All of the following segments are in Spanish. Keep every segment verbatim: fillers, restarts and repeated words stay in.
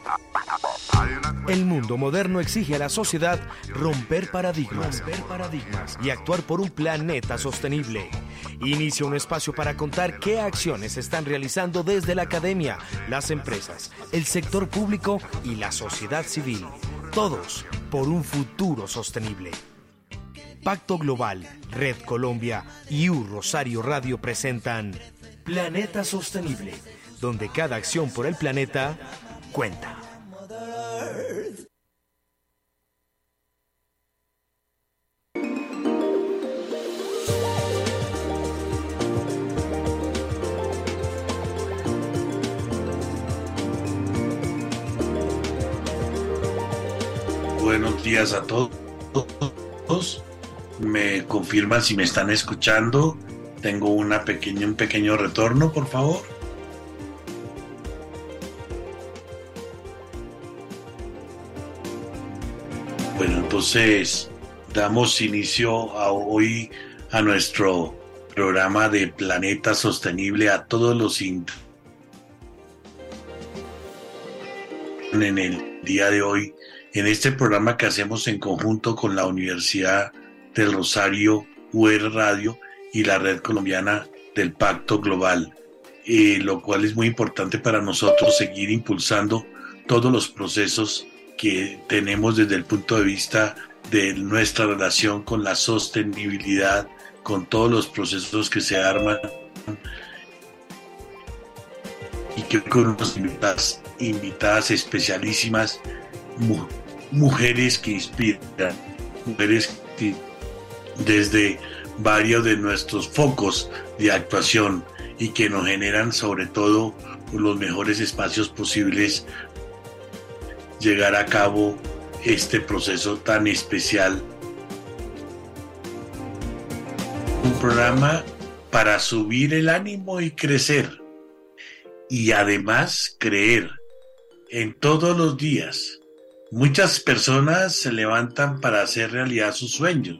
El mundo moderno exige a la sociedad romper paradigmas, romper paradigmas y actuar por un planeta sostenible. Inicia un espacio para contar qué acciones se están realizando desde la academia, las empresas, el sector público y la sociedad civil. Todos por un futuro sostenible. Pacto Global, Red Colombia y U Rosario Radio presentan Planeta Sostenible, donde cada acción por el planeta cuenta. Buenos días a todos. Me confirman si me están escuchando. Tengo una pequeña, un pequeño retorno, por favor. Bueno, entonces damos inicio a hoy a nuestro programa de Planeta Sostenible, a todos los in- en el día de hoy, en este programa que hacemos en conjunto con la Universidad del Rosario, U R Radio y la Red Colombiana del Pacto Global, eh, lo cual es muy importante para nosotros seguir impulsando todos los procesos que tenemos desde el punto de vista de nuestra relación con la sostenibilidad, con todos los procesos que se arman y que con unas invitadas, invitadas especialísimas, mu- mujeres que inspiran, mujeres que desde varios de nuestros focos de actuación y que nos generan sobre todo los mejores espacios posibles llegar a cabo este proceso tan especial. Un programa para subir el ánimo y crecer y además creer en todos los días. Muchas personas se levantan para hacer realidad sus sueños.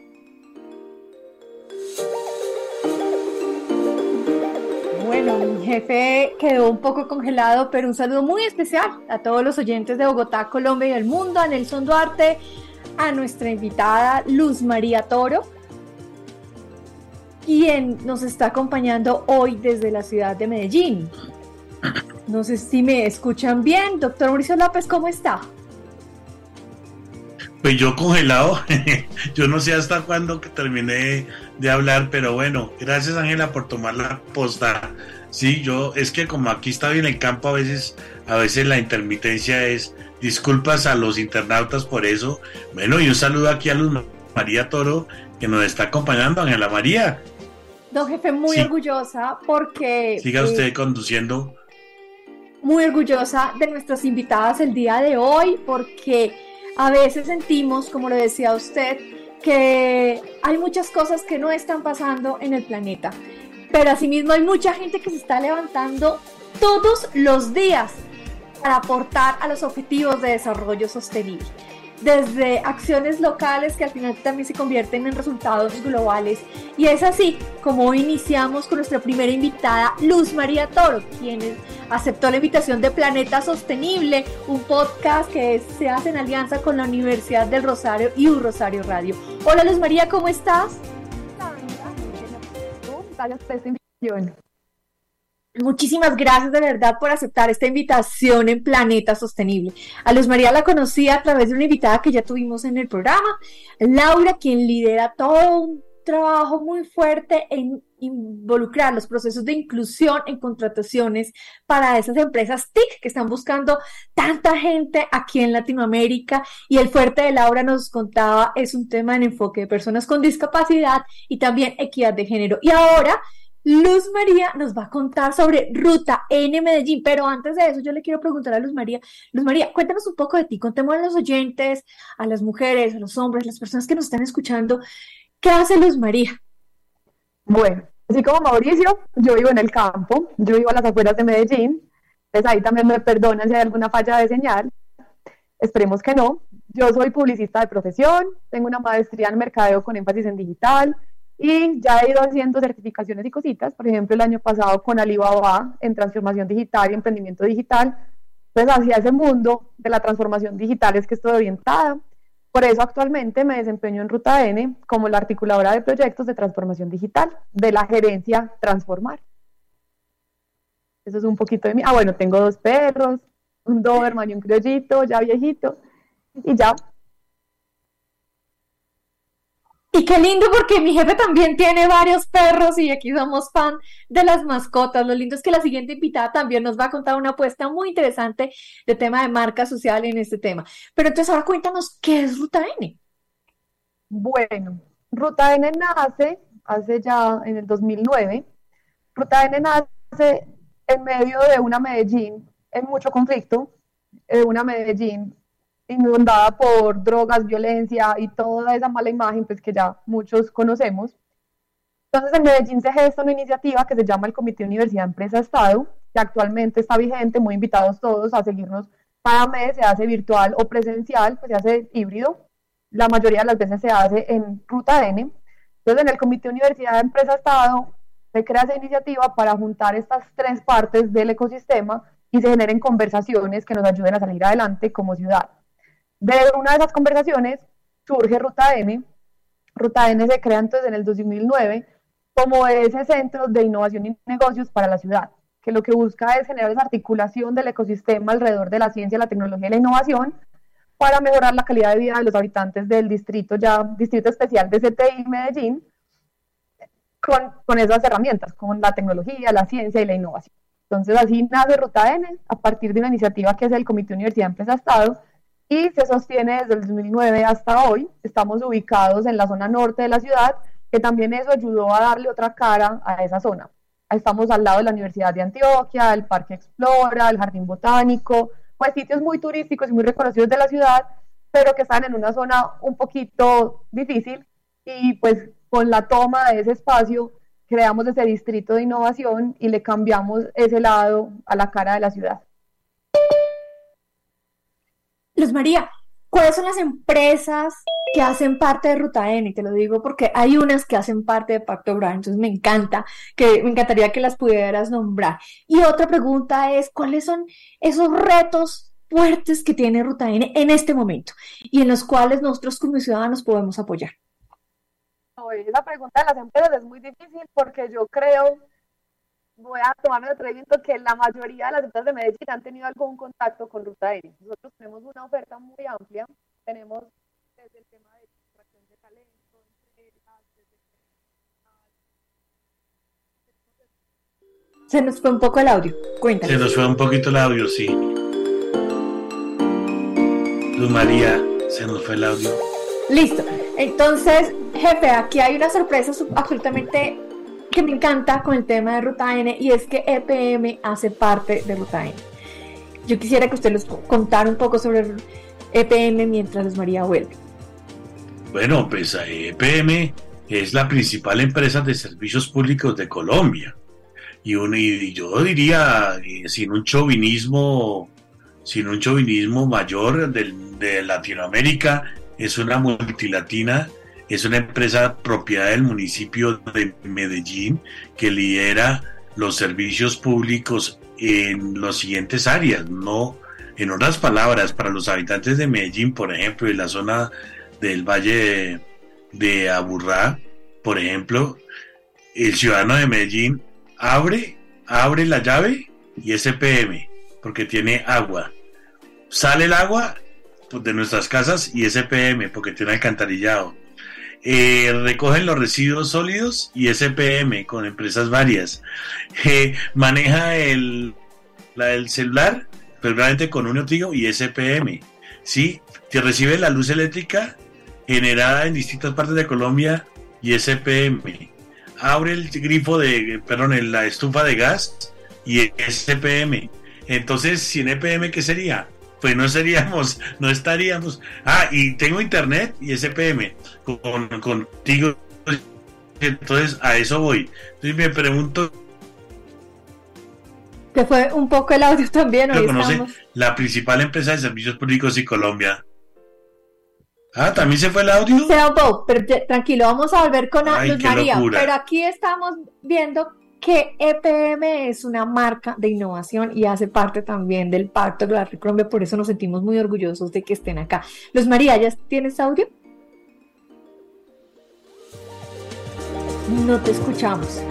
Bueno, mi jefe quedó un poco congelado, pero un saludo muy especial a todos los oyentes de Bogotá, Colombia y el mundo, a Nelson Duarte, a nuestra invitada Luz María Toro, quien nos está acompañando hoy desde la ciudad de Medellín. No sé si me escuchan bien. Doctor Mauricio López, ¿cómo está? Pues yo congelado, yo no sé hasta cuándo que terminé de hablar, pero bueno, gracias Ángela por tomar la posta. Sí, yo, es que como aquí estaba en el campo, a veces, a veces la intermitencia es, disculpas a los internautas por eso. Bueno, y un saludo aquí a Luz María Toro, que nos está acompañando. Ángela María. Don jefe, muy Sí. orgullosa porque... Siga usted eh, conduciendo. Muy orgullosa de nuestras invitadas el día de hoy, porque a veces sentimos, como lo decía usted, que hay muchas cosas que no están pasando en el planeta, pero asimismo hay mucha gente que se está levantando todos los días para aportar a los objetivos de desarrollo sostenible, desde acciones locales que al final también se convierten en resultados globales. Y es así como hoy iniciamos con nuestra primera invitada, Luz María Toro, quien aceptó la invitación de Planeta Sostenible, un podcast que se hace en alianza con la Universidad del Rosario y U Rosario Radio. Hola Luz María, ¿cómo estás? Gracias por esta invitación. Muchísimas gracias de verdad por aceptar esta invitación en Planeta Sostenible. A Luz María la conocí a través de una invitada que ya tuvimos en el programa, Laura, quien lidera todo un trabajo muy fuerte en involucrar los procesos de inclusión en contrataciones para esas empresas T I C que están buscando tanta gente aquí en Latinoamérica. Y el fuerte de Laura, nos contaba, es un tema en enfoque de personas con discapacidad y también equidad de género. Y ahora Luz María nos va a contar sobre Ruta N Medellín, pero antes de eso yo le quiero preguntar a Luz María. Luz María, cuéntanos un poco de ti, contemos a los oyentes, a las mujeres, a los hombres, a las personas que nos están escuchando, ¿qué hace Luz María? Bueno, así como Mauricio, yo vivo en el campo, yo vivo a las afueras de Medellín, entonces ahí también me perdonan si hay alguna falla de señal, esperemos que no. Yo soy publicista de profesión, tengo una maestría en mercadeo con énfasis en digital, y ya he ido haciendo certificaciones y cositas, por ejemplo el año pasado con Alibaba en transformación digital y emprendimiento digital, Entonces, hacia ese mundo de la transformación digital es que estoy orientada. Por eso actualmente me desempeño en Ruta N como la articuladora de proyectos de transformación digital de la gerencia Transformar. Eso es un poquito de mí. Ah, bueno, tengo dos perros, un Doberman y un criollito, ya viejito, y ya. Y qué lindo porque mi jefe también tiene varios perros y aquí somos fan de las mascotas. Lo lindo es que la siguiente invitada también nos va a contar una apuesta muy interesante de tema de marca social en este tema. Pero entonces ahora cuéntanos, ¿qué es Ruta N? Bueno, Ruta N nace hace ya en el dos mil nueve. Ruta N nace en medio de una Medellín en mucho conflicto, de una Medellín inundada por drogas, violencia y toda esa mala imagen pues, que ya muchos conocemos. Entonces en Medellín se gesta una iniciativa que se llama el Comité Universidad Empresa Estado, que actualmente está vigente, muy invitados todos a seguirnos cada mes, se hace virtual o presencial, pues se hace híbrido, la mayoría de las veces se hace en Ruta N. Entonces en el Comité Universidad Empresa Estado se crea esa iniciativa para juntar estas tres partes del ecosistema y se generen conversaciones que nos ayuden a salir adelante como ciudad. De una de esas conversaciones surge Ruta N. Ruta N se crea entonces en el dos mil nueve como ese centro de innovación y negocios para la ciudad, que lo que busca es generar esa articulación del ecosistema alrededor de la ciencia, la tecnología y la innovación para mejorar la calidad de vida de los habitantes del distrito, ya distrito especial de C T I Medellín, con, con esas herramientas, con la tecnología, la ciencia y la innovación. Entonces así nace Ruta N a partir de una iniciativa que es el Comité Universidad Empresa Estado, y se sostiene desde el dos mil nueve hasta hoy. Estamos ubicados en la zona norte de la ciudad, que también eso ayudó a darle otra cara a esa zona. Estamos al lado de la Universidad de Antioquia, el Parque Explora, el Jardín Botánico, pues sitios muy turísticos y muy reconocidos de la ciudad, pero que están en una zona un poquito difícil, y pues con la toma de ese espacio creamos ese distrito de innovación y le cambiamos ese lado a la cara de la ciudad. Luz María, ¿cuáles son las empresas que hacen parte de Ruta N? Te lo digo porque hay unas que hacen parte de Pacto Bravo, entonces me encanta, que me encantaría que las pudieras nombrar. Y otra pregunta es, ¿cuáles son esos retos fuertes que tiene Ruta N en este momento y en los cuales nosotros como ciudadanos podemos apoyar? Esa pregunta de las empresas es muy difícil porque yo creo, voy a tomarme el atrevimiento, que la mayoría de las empresas de Medellín han tenido algún contacto con Ruta N. Nosotros tenemos una oferta muy amplia, tenemos desde el tema de extracción de talento, entregas, desde el... Se nos fue un poco el audio, cuéntanos. Se nos fue un poquito el audio, sí. Luz María, se nos fue el audio. Listo, entonces, jefe, aquí hay una sorpresa absolutamente que me encanta con el tema de Ruta N, y es que E P M hace parte de Ruta N. Yo quisiera que usted nos contara un poco sobre E P M mientras Luz María vuelve. Bueno, pues E P M es la principal empresa de servicios públicos de Colombia. Y, un, y yo diría, sin un chauvinismo, sin un chauvinismo mayor de, de Latinoamérica, es una multilatina. Es una empresa propiedad del municipio de Medellín que lidera los servicios públicos en las siguientes áreas. No, en otras palabras, para los habitantes de Medellín, por ejemplo, y la zona del Valle de, de Aburrá, por ejemplo, el ciudadano de Medellín abre, abre la llave y es E P M, porque tiene agua. Sale el agua pues, de nuestras casas y es E P M, porque tiene alcantarillado. Eh, recogen los residuos sólidos y S P M con empresas varias. Eh, maneja el, la, el celular, probablemente con un notigo y S P M. ¿Sí? Que recibe la luz eléctrica generada en distintas partes de Colombia y S P M. Abre el grifo de, perdón, la estufa de gas y S P M. Entonces, sin E P M, ¿qué sería? Pues no seríamos, no estaríamos. Ah, y tengo internet y S P M con, contigo. Entonces a eso voy. Entonces me pregunto. Que fue un poco el audio también. Hoy conoce estamos... la principal empresa de servicios públicos en Colombia. Ah, también se fue el audio. Se fue, pero te, tranquilo, vamos a volver con Ay, Luz María. locura. Pero aquí estamos viendo que E P M es una marca de innovación y hace parte también del Pacto de la Red Colombia, por eso nos sentimos muy orgullosos de que estén acá. Luz María, ¿ya tienes audio? No te escuchamos.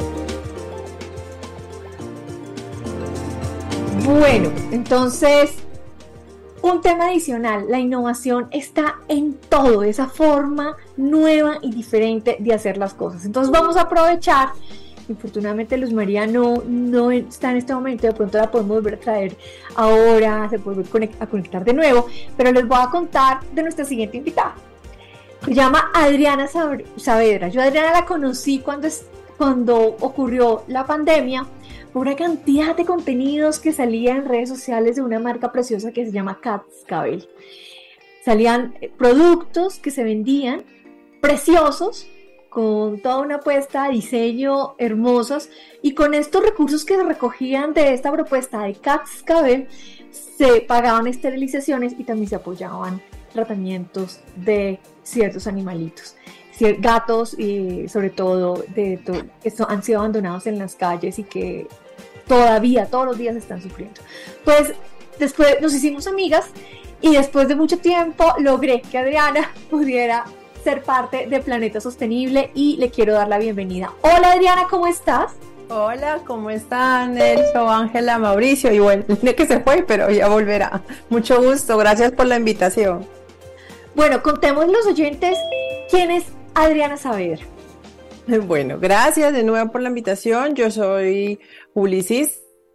Bueno, entonces, un tema adicional, la innovación está en todo, esa forma nueva y diferente de hacer las cosas. Entonces vamos a aprovechar. Infortunadamente Luz María no, no está en este momento, de pronto la podemos volver a traer ahora, se puede volver a conectar de nuevo, pero les voy a contar de nuestra siguiente invitada. Se llama Adriana Saavedra. Yo a Adriana la conocí cuando, es, cuando ocurrió la pandemia, por una cantidad de contenidos que salían en redes sociales de una marca preciosa que se llama Cascabel. Salían productos que se vendían preciosos, con toda una apuesta de diseño hermosos, y con estos recursos que se recogían de esta propuesta de Cascabel se pagaban esterilizaciones y también se apoyaban tratamientos de ciertos animalitos, gatos y sobre todo de to que so han sido abandonados en las calles y que todavía todos los días están sufriendo. Pues después nos hicimos amigas y después de mucho tiempo logré que Adriana pudiera ser parte de Planeta Sostenible y le quiero dar la bienvenida. Hola Adriana, ¿cómo estás? Hola, ¿cómo están? Nelson, Ángela, Mauricio, y bueno, el que se fue, pero ya volverá. Mucho gusto, gracias por la invitación. Bueno, contemos los oyentes quién es Adriana Saavedra. Bueno, gracias de nuevo por la invitación. Yo soy publicista.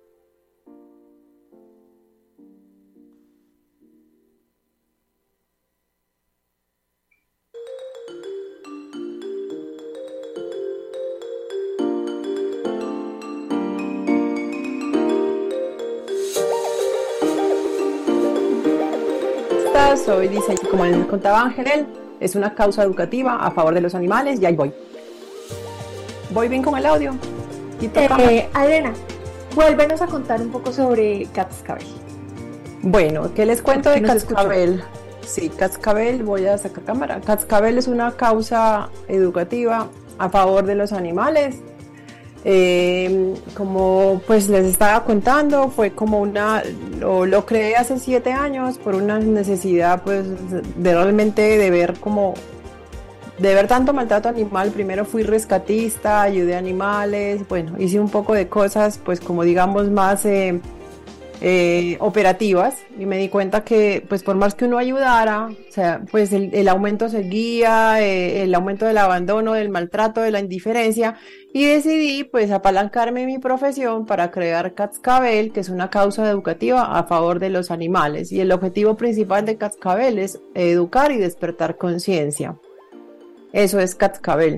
Soy diseñadora, como les contaba Ángel, es una causa educativa a favor de los animales y ahí voy. ¿Voy bien con el audio? Eh, Adriana, vuélvenos a contar un poco sobre Cascabel. Bueno, ¿qué les cuento de Cascabel? Sí, Cascabel, voy a sacar cámara. Cascabel es una causa educativa a favor de los animales. Eh, como pues les estaba contando, fue como una, lo, lo creé hace siete años por una necesidad pues de realmente de ver como, de ver tanto maltrato animal. Primero fui rescatista, ayudé a animales, bueno, hice un poco de cosas pues como digamos más eh, eh, operativas, y me di cuenta que pues por más que uno ayudara, o sea, pues el, el aumento seguía, eh, el aumento del abandono, del maltrato, de la indiferencia. Y decidí pues apalancarme en mi profesión para crear Cascabel, que es una causa educativa a favor de los animales. Y el objetivo principal de Cascabel es educar y despertar conciencia. Eso es Cascabel.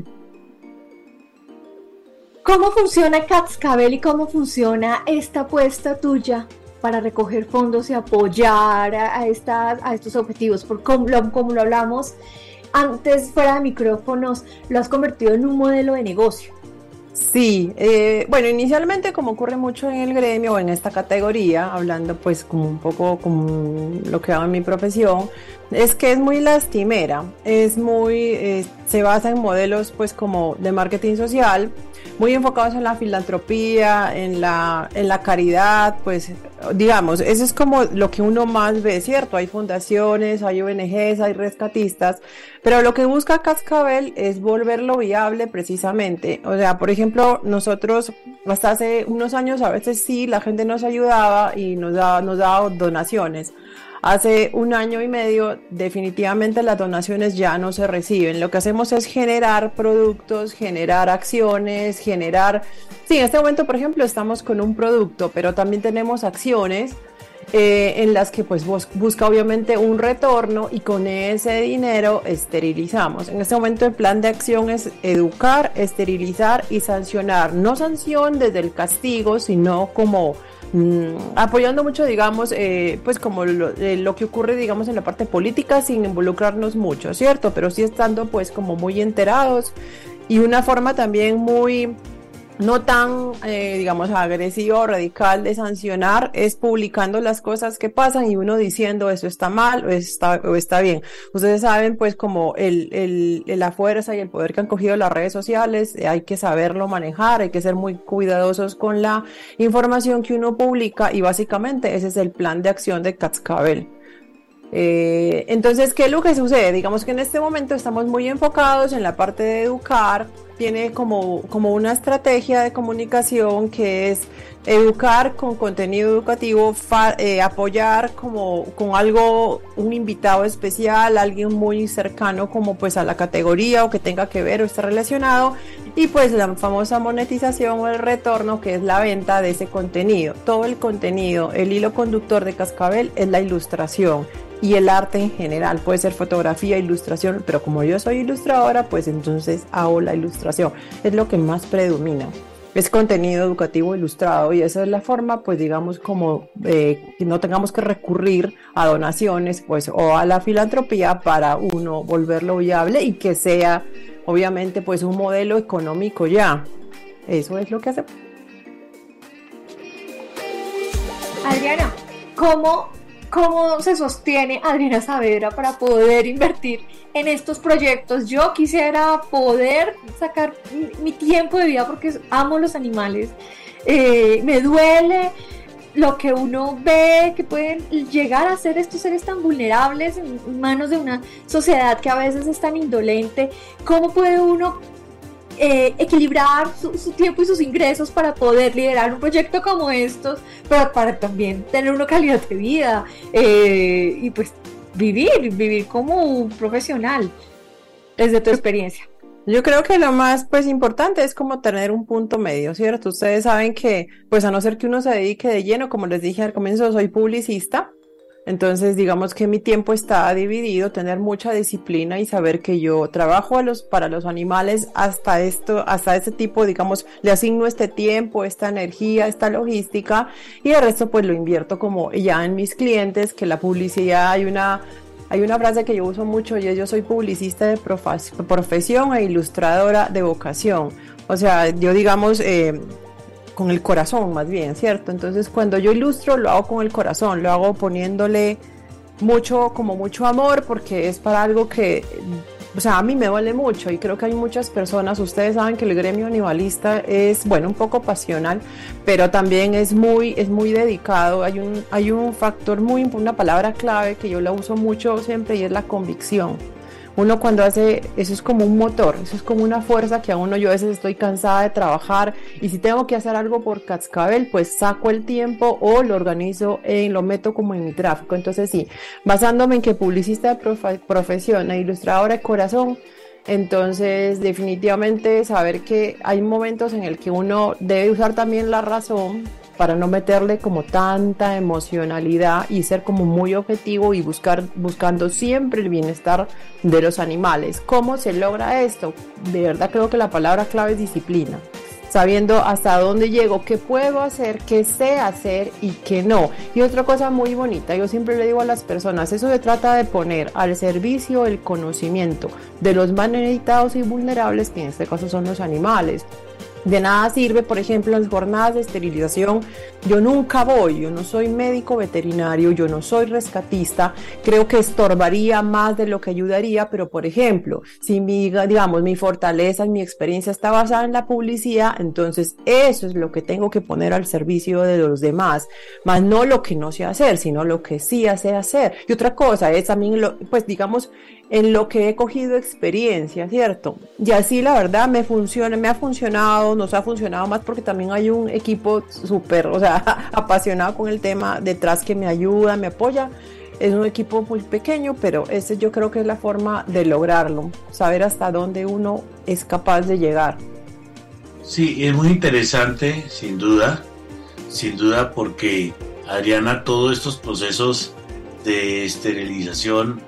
¿Cómo funciona Cascabel y cómo funciona esta apuesta tuya para recoger fondos y apoyar a, a, estas, a estos objetivos? Porque como lo, como lo hablamos antes fuera de micrófonos, lo has convertido en un modelo de negocio. Sí, eh, bueno, inicialmente como ocurre mucho en el gremio o en esta categoría, hablando pues como un poco como lo que hago en mi profesión, es que es muy lastimera, es muy, eh, se basa en modelos pues como de marketing social, muy enfocados en la filantropía, en la, en la caridad, pues digamos, eso es como lo que uno más ve, ¿cierto? Hay fundaciones, hay O N Ges, hay rescatistas, pero lo que busca Cascabel es volverlo viable precisamente. O sea, por ejemplo, nosotros hasta hace unos años a veces sí, la gente nos ayudaba y nos daba, nos daba donaciones. Hace un año y medio definitivamente las donaciones ya no se reciben. Lo que hacemos es generar productos, generar acciones, generar... Sí, en este momento, por ejemplo, estamos con un producto, pero también tenemos acciones eh, en las que pues bus- busca obviamente un retorno, y con ese dinero esterilizamos. En este momento el plan de acción es educar, esterilizar y sancionar. No sanción desde el castigo, sino como... Mm, apoyando mucho, digamos, eh, pues como lo, eh, lo que ocurre, digamos, en la parte política, sin involucrarnos mucho, ¿cierto? Pero sí estando pues como muy enterados, y una forma también muy no tan, eh, digamos, agresivo o radical de sancionar, es publicando las cosas que pasan y uno diciendo eso está mal o está, o está bien. Ustedes saben, pues, como el, el, la fuerza y el poder que han cogido las redes sociales, eh, hay que saberlo manejar, hay que ser muy cuidadosos con la información que uno publica y básicamente ese es el plan de acción de Cascabel. Eh, entonces, ¿qué es lo que sucede? Digamos que en este momento estamos muy enfocados en la parte de educar. Tiene como, como una estrategia de comunicación que es educar con contenido educativo, fa, eh, apoyar como con algo, un invitado especial, alguien muy cercano como pues a la categoría o que tenga que ver o esté relacionado, y pues la famosa monetización o el retorno, que es la venta de ese contenido. Todo el contenido, el hilo conductor de Cascabel es la ilustración y el arte en general, puede ser fotografía, ilustración, pero como yo soy ilustradora, pues entonces hago la ilustración, es lo que más predomina, es contenido educativo ilustrado, y esa es la forma, pues digamos, como eh, que no tengamos que recurrir a donaciones, pues, o a la filantropía para uno volverlo viable y que sea, obviamente, pues un modelo económico ya. Eso es lo que hacemos. Adriana, ¿cómo ¿Cómo se sostiene Adriana Saavedra para poder invertir en estos proyectos? Yo quisiera poder sacar mi tiempo de vida porque amo los animales. Eh, me duele lo que uno ve que pueden llegar a ser estos seres tan vulnerables en manos de una sociedad que a veces es tan indolente. ¿Cómo puede uno Eh, equilibrar su, su tiempo y sus ingresos para poder liderar un proyecto como estos, pero para también tener una calidad de vida eh, y pues vivir, vivir como un profesional desde tu experiencia? Yo creo que lo más pues importante es como tener un punto medio, ¿cierto? Ustedes saben que pues a no ser que uno se dedique de lleno, como les dije al comienzo, soy publicista. Entonces, digamos que mi tiempo está dividido, tener mucha disciplina y saber que yo trabajo a los, para los animales hasta esto, hasta este tipo, digamos, le asigno este tiempo, esta energía, esta logística, y el resto pues lo invierto como ya en mis clientes, que la publicidad, hay una, hay una frase que yo uso mucho y es: yo soy publicista de profesión e ilustradora de vocación. O sea, yo digamos, eh, con el corazón más bien, ¿cierto? Entonces cuando yo ilustro lo hago con el corazón, lo hago poniéndole mucho, como mucho amor, porque es para algo que, o sea, a mí me duele mucho y creo que hay muchas personas, ustedes saben que el gremio animalista es, bueno, un poco pasional, pero también es muy, es muy dedicado. Hay un, hay un factor muy, una palabra clave que yo la uso mucho siempre y es la convicción. Uno cuando hace, eso es como un motor, eso es como una fuerza que a uno, yo a veces estoy cansada de trabajar y si tengo que hacer algo por Cascabel, pues saco el tiempo o lo organizo, en, lo meto como en mi tráfico. Entonces sí, basándome en que publicista de profe, profesión e ilustradora de corazón, entonces definitivamente saber que hay momentos en el que uno debe usar también la razón para no meterle como tanta emocionalidad y ser como muy objetivo y buscar, buscando siempre el bienestar de los animales. ¿Cómo se logra esto? De verdad creo que la palabra clave es disciplina. Sabiendo hasta dónde llego, qué puedo hacer, qué sé hacer y qué no. Y otra cosa muy bonita, yo siempre le digo a las personas, eso se trata de poner al servicio el conocimiento de los más necesitados y vulnerables, que en este caso son los animales. De nada sirve, por ejemplo, las jornadas de esterilización. Yo nunca voy, yo no soy médico veterinario, yo no soy rescatista, creo que estorbaría más de lo que ayudaría, pero por ejemplo, si mi, digamos, mi fortaleza y mi experiencia está basada en la publicidad, entonces eso es lo que tengo que poner al servicio de los demás, más no lo que no sé hacer, sino lo que sí sé hacer. Y otra cosa es también, lo, pues digamos, en lo que he cogido experiencia, ¿cierto? Y así la verdad me funciona, me ha funcionado, nos ha funcionado más porque también hay un equipo súper, o sea, apasionado con el tema detrás que me ayuda, me apoya. Es un equipo muy pequeño, pero ese yo creo que es la forma de lograrlo, saber hasta dónde uno es capaz de llegar. Sí, es muy interesante, sin duda, sin duda, porque Adriana, todos estos procesos de esterilización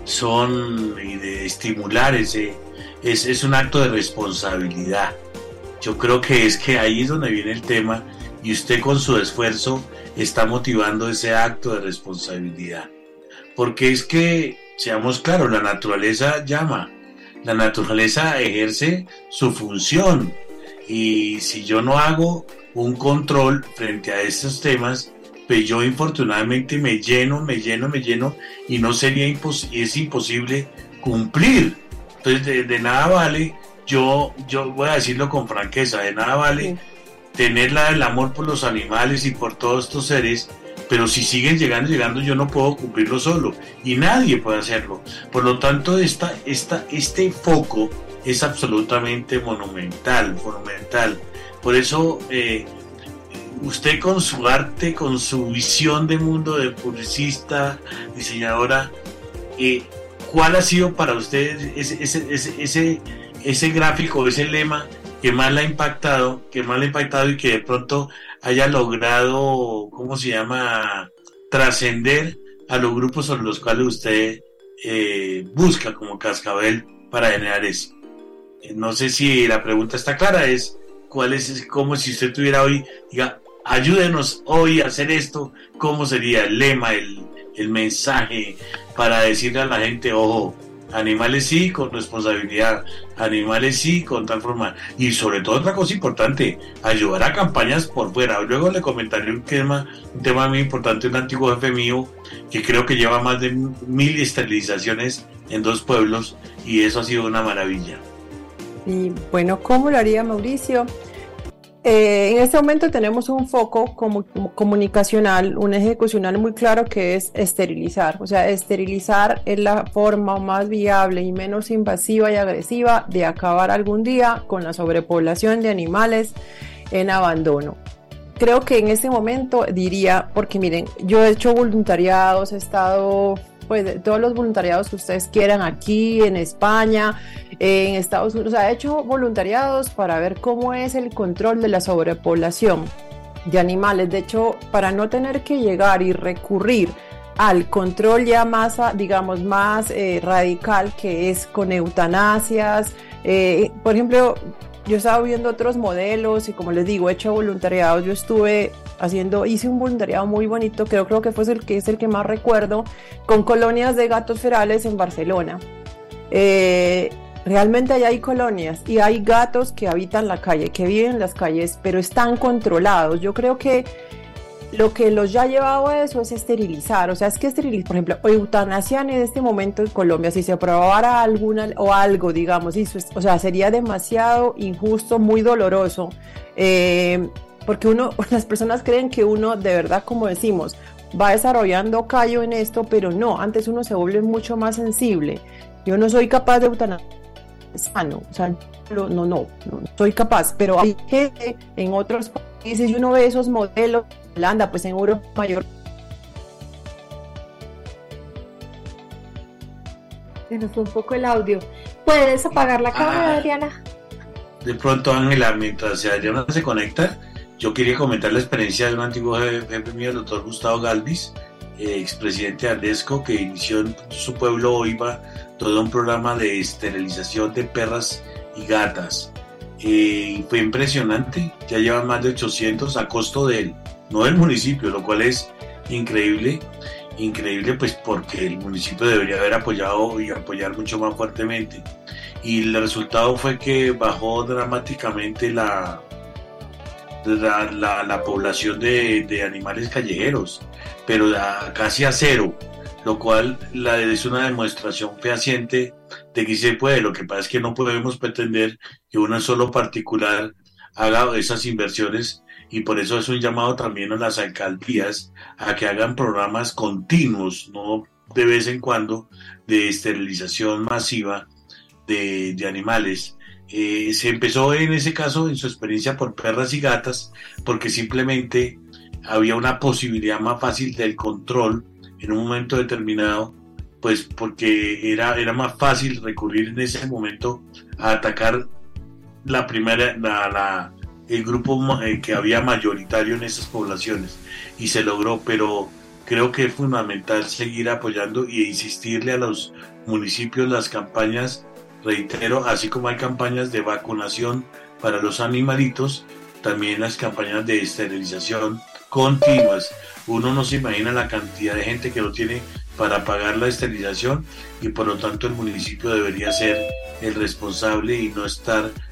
son y de estimular ese, es, es un acto de responsabilidad. Yo creo que es que ahí es donde viene el tema y usted con su esfuerzo está motivando ese acto de responsabilidad. Porque es que, seamos claros, la naturaleza llama, la naturaleza ejerce su función y si yo no hago un control frente a estos temas, pues yo infortunadamente me lleno, me lleno, me lleno y no sería impos- es imposible cumplir. Entonces de, de nada vale, yo, yo voy a decirlo con franqueza, de nada vale sí. tener la, el amor por los animales y por todos estos seres, pero si siguen llegando, llegando, yo no puedo cumplirlo solo y nadie puede hacerlo. Por lo tanto, esta, esta, este foco es absolutamente monumental, monumental. Por eso, eh, usted con su arte, con su visión de mundo de publicista, diseñadora, eh, ¿cuál ha sido para usted ese, ese, ese, ese, ese gráfico, ese lema que más le ha impactado, que más le ha impactado y que de pronto haya logrado, ¿cómo se llama?, trascender a los grupos sobre los cuales usted eh, busca como cascabel para generar eso? No sé si la pregunta está clara, es cuál es, como si usted tuviera hoy, diga, ayúdenos hoy a hacer esto, ¿cómo sería el lema, el, el mensaje para decirle a la gente, ojo, animales sí, con responsabilidad, animales sí, con tal forma, y sobre todo otra cosa importante, ayudar a campañas por fuera? Luego le comentaré un tema, un tema muy importante, un antiguo jefe mío, que creo que lleva más de mil esterilizaciones en dos pueblos, y eso ha sido una maravilla. Y bueno, ¿cómo lo haría Mauricio? Eh, en este momento tenemos un foco como, como comunicacional, un ejecucional muy claro, que es esterilizar. O sea, esterilizar es la forma más viable y menos invasiva y agresiva de acabar algún día con la sobrepoblación de animales en abandono. Creo que en este momento diría, porque miren, yo he hecho voluntariados, he estado, pues, todos los voluntariados que ustedes quieran aquí, en España, en Estados Unidos, o sea, he hecho voluntariados para ver cómo es el control de la sobrepoblación de animales. De hecho, para no tener que llegar y recurrir al control ya más, digamos, más eh, radical, que es con eutanasias, eh, por ejemplo, yo estaba viendo otros modelos y, como les digo, he hecho voluntariados. Yo estuve haciendo, hice un voluntariado muy bonito, creo, creo que fue el que es el que más recuerdo, con colonias de gatos ferales en Barcelona. Eh, Realmente allá hay colonias y hay gatos que habitan la calle, que viven en las calles, pero están controlados. Yo creo que lo que los ya ha llevado a eso es esterilizar. O sea, es que esterilizar, por ejemplo, eutanasia en este momento en Colombia, si se aprobara alguna o algo, digamos, o sea, sería demasiado injusto, muy doloroso, eh, porque uno, las personas creen que uno, de verdad, como decimos, va desarrollando callo en esto, pero no, antes uno se vuelve mucho más sensible. Yo no soy capaz de eutanasia sano, o sea, no, no, no, no soy capaz, pero hay gente en otros países y uno ve esos modelos, Holanda, pues en Europa mayor. Se nos fue un poco el audio. ¿Puedes apagar la cámara, ah, Adriana? De pronto, Ángela, mientras Adriana se conecta, yo quería comentar la experiencia de un antiguo jefe mío, el doctor Gustavo Galvis, eh, expresidente de Andesco, que inició en su pueblo Oiva todo un programa de esterilización de perras y gatas. Eh, fue impresionante, ya llevan más de ochocientos a costo de él, no del municipio, lo cual es increíble, increíble pues porque el municipio debería haber apoyado y apoyar mucho más fuertemente. Y el resultado fue que bajó dramáticamente la, la, la, la población de, de animales callejeros, pero a, casi a cero, lo cual la, es una demostración fehaciente de que se puede. Lo que pasa es que no podemos pretender que una solo particular haga esas inversiones, y por eso es un llamado también a las alcaldías a que hagan programas continuos, no de vez en cuando, de esterilización masiva de, de animales. Eh, se empezó en ese caso, en su experiencia, por perras y gatas, porque simplemente había una posibilidad más fácil del control en un momento determinado, pues porque era, era más fácil recurrir en ese momento a atacar la primera, la, la, el grupo que había mayoritario en esas poblaciones, y se logró. Pero creo que es fundamental seguir apoyando y insistirle a los municipios las campañas, reitero, así como hay campañas de vacunación para los animalitos, también las campañas de esterilización continuas. Uno no se imagina la cantidad de gente que no tiene para pagar la esterilización, y por lo tanto el municipio debería ser el responsable y no estar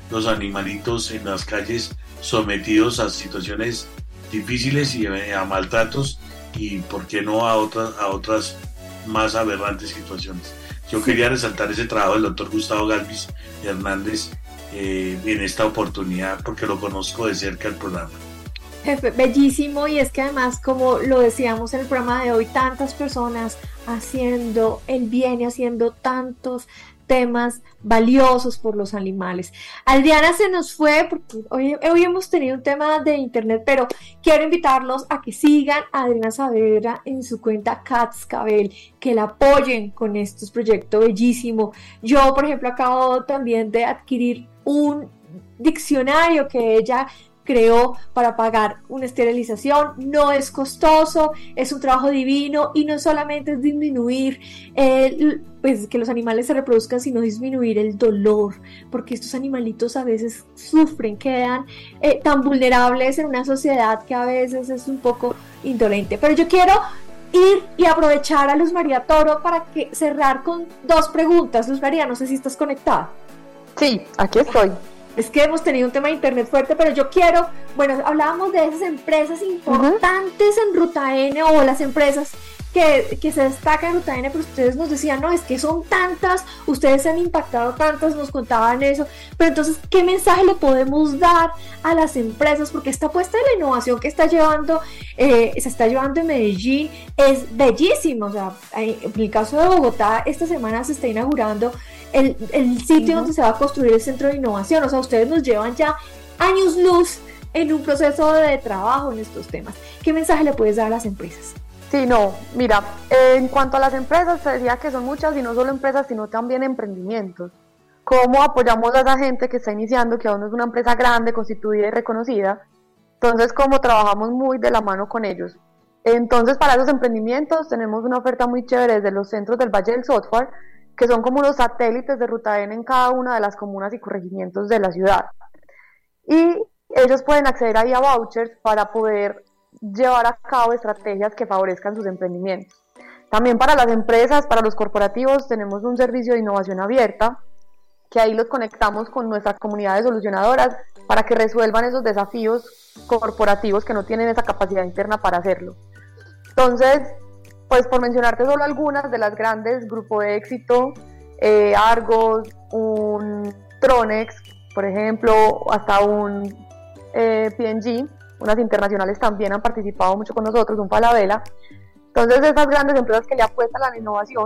los animalitos en las calles sometidos a situaciones difíciles y a maltratos y por qué no a otras, a otras más aberrantes situaciones. Yo quería resaltar ese trabajo del doctor Gustavo Galvis Hernández eh, en esta oportunidad porque lo conozco de cerca el programa. Jefe, bellísimo, y es que además, como lo decíamos en el programa de hoy, tantas personas haciendo el bien y haciendo tantos temas valiosos por los animales. Adriana se nos fue porque hoy, hoy hemos tenido un tema de internet, pero quiero invitarlos a que sigan a Adriana Saavedra en su cuenta Catscabel, que la apoyen con estos proyectos bellísimos. Yo, por ejemplo, acabo también de adquirir un diccionario que ella creó para pagar una esterilización. No es costoso, es un trabajo divino y no solamente es disminuir el, pues, que los animales se reproduzcan, sino disminuir el dolor, porque estos animalitos a veces sufren, quedan eh, tan vulnerables en una sociedad que a veces es un poco indolente. Pero yo quiero ir y aprovechar a Luz María Toro para que cerrar con dos preguntas. Luz María, no sé si estás conectada. Sí, aquí estoy. Es que hemos tenido un tema de internet fuerte, pero yo quiero, bueno, hablábamos de esas empresas importantes uh-huh. en Ruta N, o las empresas que, que se destacan en Ruta N, pero ustedes nos decían, no, es que son tantas, ustedes han impactado tantas, nos contaban eso, pero entonces, ¿qué mensaje le podemos dar a las empresas? Porque esta apuesta de la innovación que está llevando, eh, se está llevando en Medellín es bellísimo. O sea, en el caso de Bogotá, esta semana se está inaugurando el, el sitio uh-huh. donde se va a construir el centro de innovación. O sea, ustedes nos llevan ya años luz en un proceso de trabajo en estos temas. ¿Qué mensaje le puedes dar a las empresas? Sí, no, mira, eh, en cuanto a las empresas, te decía que son muchas, y no solo empresas, sino también emprendimientos. ¿Cómo apoyamos a esa gente que está iniciando, que aún no es una empresa grande, constituida y reconocida? Entonces, ¿cómo trabajamos muy de la mano con ellos? Entonces, para esos emprendimientos tenemos una oferta muy chévere desde los centros del Valle del Software, que son como unos satélites de Ruta N en cada una de las comunas y corregimientos de la ciudad. Y ellos pueden acceder ahí a vouchers para poder llevar a cabo estrategias que favorezcan sus emprendimientos. También para las empresas, para los corporativos, tenemos un servicio de innovación abierta, que ahí los conectamos con nuestras comunidades solucionadoras para que resuelvan esos desafíos corporativos que no tienen esa capacidad interna para hacerlo. Entonces, pues por mencionarte solo algunas de las grandes, Grupo de Éxito, eh, Argos, un Tronex, por ejemplo, hasta un eh, P and G, unas internacionales también han participado mucho con nosotros, un Falabella. Entonces, esas grandes empresas que le apuestan a la innovación.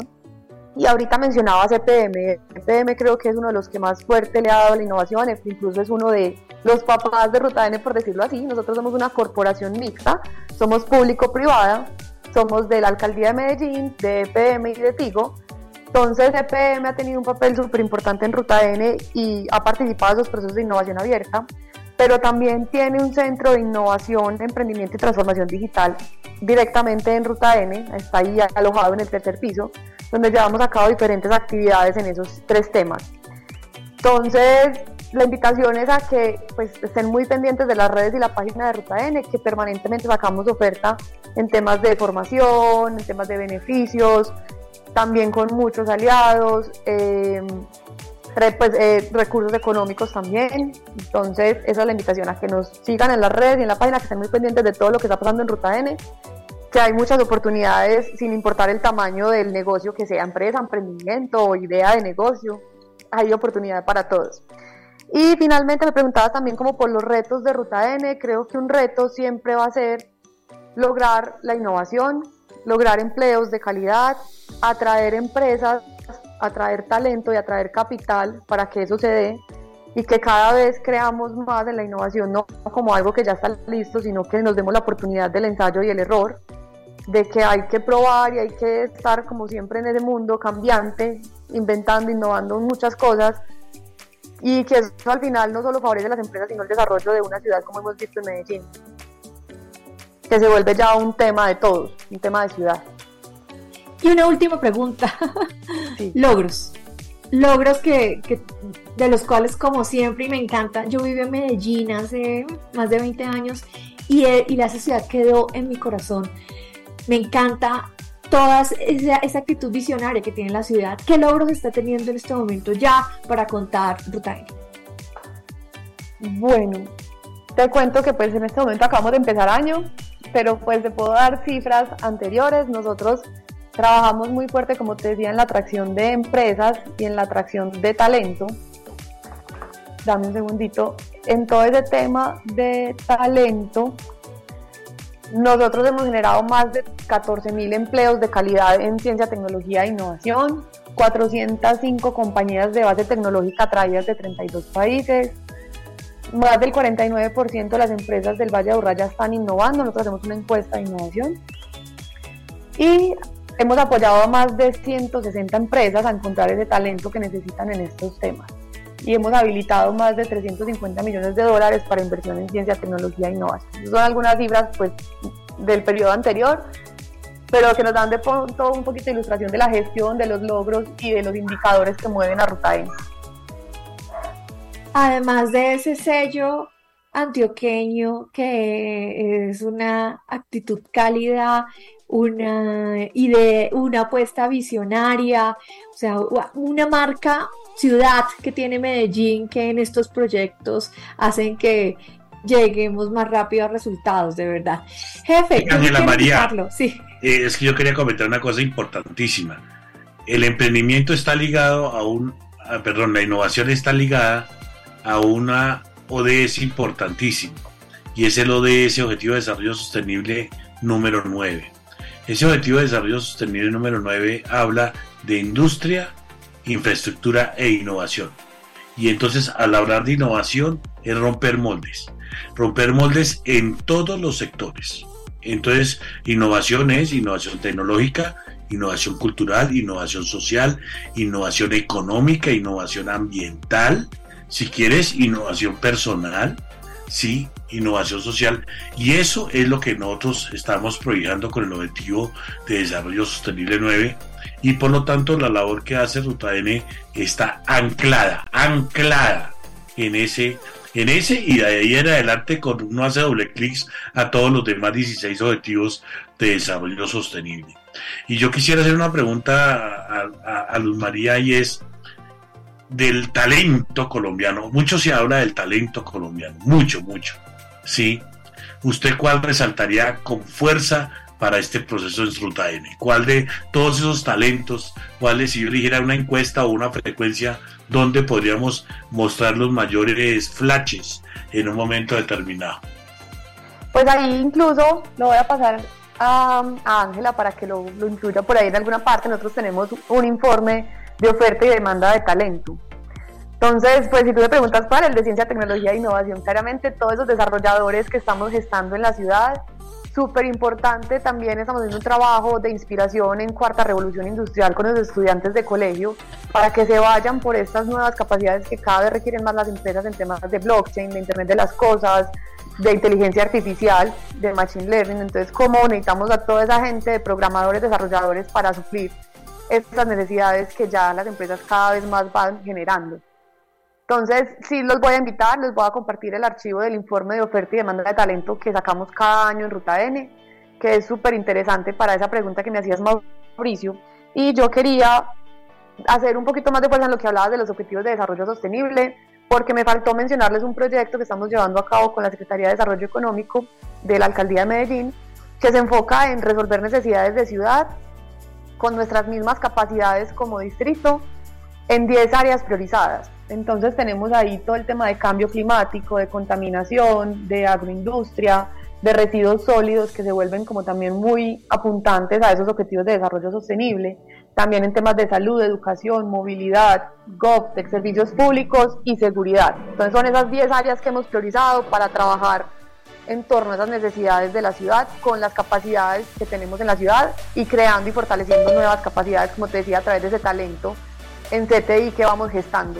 Y ahorita mencionaba C P M. C P M creo que es uno de los que más fuerte le ha dado la innovación, incluso es uno de los papás de Ruta N, por decirlo así. Nosotros somos una corporación mixta, somos público-privada, somos de la Alcaldía de Medellín, de E P M y de Tigo. Entonces, E P M ha tenido un papel súper importante en Ruta N y ha participado en esos procesos de innovación abierta, pero también tiene un centro de innovación, emprendimiento y transformación digital directamente en Ruta N, está ahí alojado en el tercer piso, donde llevamos a cabo diferentes actividades en esos tres temas. Entonces, la invitación es a que pues, estén muy pendientes de las redes y la página de Ruta N, que permanentemente sacamos oferta en temas de formación, en temas de beneficios, también con muchos aliados, eh, Pues, eh, recursos económicos también. Entonces esa es la invitación, a que nos sigan en las redes y en la página, que estén muy pendientes de todo lo que está pasando en Ruta N, que hay muchas oportunidades sin importar el tamaño del negocio, que sea empresa, emprendimiento o idea de negocio, hay oportunidad para todos. Y finalmente me preguntabas también como por los retos de Ruta N. Creo que un reto siempre va a ser lograr la innovación, lograr empleos de calidad, atraer empresas, atraer talento y atraer capital para que eso se dé, y que cada vez creamos más en la innovación, no como algo que ya está listo, sino que nos demos la oportunidad del ensayo y el error, de que hay que probar y hay que estar como siempre en ese mundo cambiante, inventando, innovando muchas cosas, y que eso al final no solo favorece a las empresas, sino el desarrollo de una ciudad, como hemos visto en Medellín, que se vuelve ya un tema de todos, un tema de ciudad. Y una última pregunta. Sí. Logros. Logros que, que de los cuales, como siempre, y me encanta, yo viví en Medellín hace más de veinte años y, y la ciudad quedó en mi corazón. Me encanta toda esa, esa actitud visionaria que tiene la ciudad. ¿Qué logros está teniendo en este momento ya para contar Ruta N? Bueno, te cuento que pues en este momento acabamos de empezar año, pero pues te puedo dar cifras anteriores. Nosotros trabajamos muy fuerte, como te decía, en la atracción de empresas y en la atracción de talento. Dame un segundito. En todo ese tema de talento, nosotros hemos generado más de catorce mil empleos de calidad en ciencia, tecnología e innovación, cuatrocientas cinco compañías de base tecnológica traídas de treinta y dos países, más del cuarenta y nueve por ciento de las empresas del Valle de Aburrá ya están innovando. Nosotros hacemos una encuesta de innovación y hemos apoyado a más de ciento sesenta empresas a encontrar ese talento que necesitan en estos temas. Y hemos habilitado más de trescientos cincuenta millones de dólares para inversión en ciencia, tecnología e innovación. Son algunas cifras pues, del periodo anterior, pero que nos dan de pronto un poquito de ilustración de la gestión, de los logros y de los indicadores que mueven a Ruta N. Además de ese sello antioqueño, que es una actitud cálida, una idea, una apuesta visionaria, o sea, una marca ciudad que tiene Medellín, que en estos proyectos hacen que lleguemos más rápido a resultados, de verdad. Jefe, Ángela María, sí. eh, es que yo quería comentar una cosa importantísima. El emprendimiento está ligado a un, a, perdón, la innovación está ligada a una O D S importantísimo, y es el O D S, Objetivo de Desarrollo Sostenible número nueve. Ese Objetivo de Desarrollo Sostenible número nueve habla de industria, infraestructura e innovación. Y entonces, al hablar de innovación, es romper moldes. Romper moldes en todos los sectores. Entonces, innovación es innovación tecnológica, innovación cultural, innovación social, innovación económica, innovación ambiental, si quieres, innovación personal, sí, innovación social, y eso es lo que nosotros estamos proyectando con el Objetivo de Desarrollo Sostenible nueve, y por lo tanto la labor que hace Ruta N está anclada, anclada en ese, en ese y de ahí en adelante con uno hace doble clics a todos los demás dieciséis Objetivos de Desarrollo Sostenible. Y yo quisiera hacer una pregunta a, a, a Luz María, y es del talento colombiano. Mucho se habla del talento colombiano, mucho, mucho, ¿sí? ¿Usted cuál resaltaría con fuerza para este proceso en Ruta N? ¿Cuál de todos esos talentos, cuál, si yo eligiera una encuesta o una frecuencia, dónde podríamos mostrar los mayores flashes en un momento determinado? Pues ahí incluso lo voy a pasar a Ángela para que lo, lo incluya por ahí en alguna parte. Nosotros tenemos un informe de oferta y demanda de talento. Entonces, pues si tú me preguntas cuál, el de ciencia, tecnología e innovación, claramente todos esos desarrolladores que estamos gestando en la ciudad, súper importante. También estamos haciendo un trabajo de inspiración en cuarta revolución industrial con los estudiantes de colegio para que se vayan por estas nuevas capacidades que cada vez requieren más las empresas en temas de blockchain, de internet de las cosas, de inteligencia artificial, de machine learning. Entonces, ¿cómo necesitamos a toda esa gente de programadores, desarrolladores para suplir estas necesidades que ya las empresas cada vez más van generando? Entonces, sí los voy a invitar, les voy a compartir el archivo del informe de oferta y demanda de talento que sacamos cada año en Ruta N, que es súper interesante para esa pregunta que me hacías, Mauricio. Y yo quería hacer un poquito más de fuerza en lo que hablabas de los Objetivos de Desarrollo Sostenible, porque me faltó mencionarles un proyecto que estamos llevando a cabo con la Secretaría de Desarrollo Económico de la Alcaldía de Medellín, que se enfoca en resolver necesidades de ciudad con nuestras mismas capacidades como distrito en diez áreas priorizadas. Entonces tenemos ahí todo el tema de cambio climático, de contaminación, de agroindustria, de residuos sólidos que se vuelven como también muy apuntantes a esos objetivos de desarrollo sostenible, también en temas de salud, educación, movilidad, GovTech, servicios públicos y seguridad. Entonces son esas diez áreas que hemos priorizado para trabajar en torno a esas necesidades de la ciudad con las capacidades que tenemos en la ciudad y creando y fortaleciendo nuevas capacidades, como te decía, a través de ese talento en C T I que vamos gestando.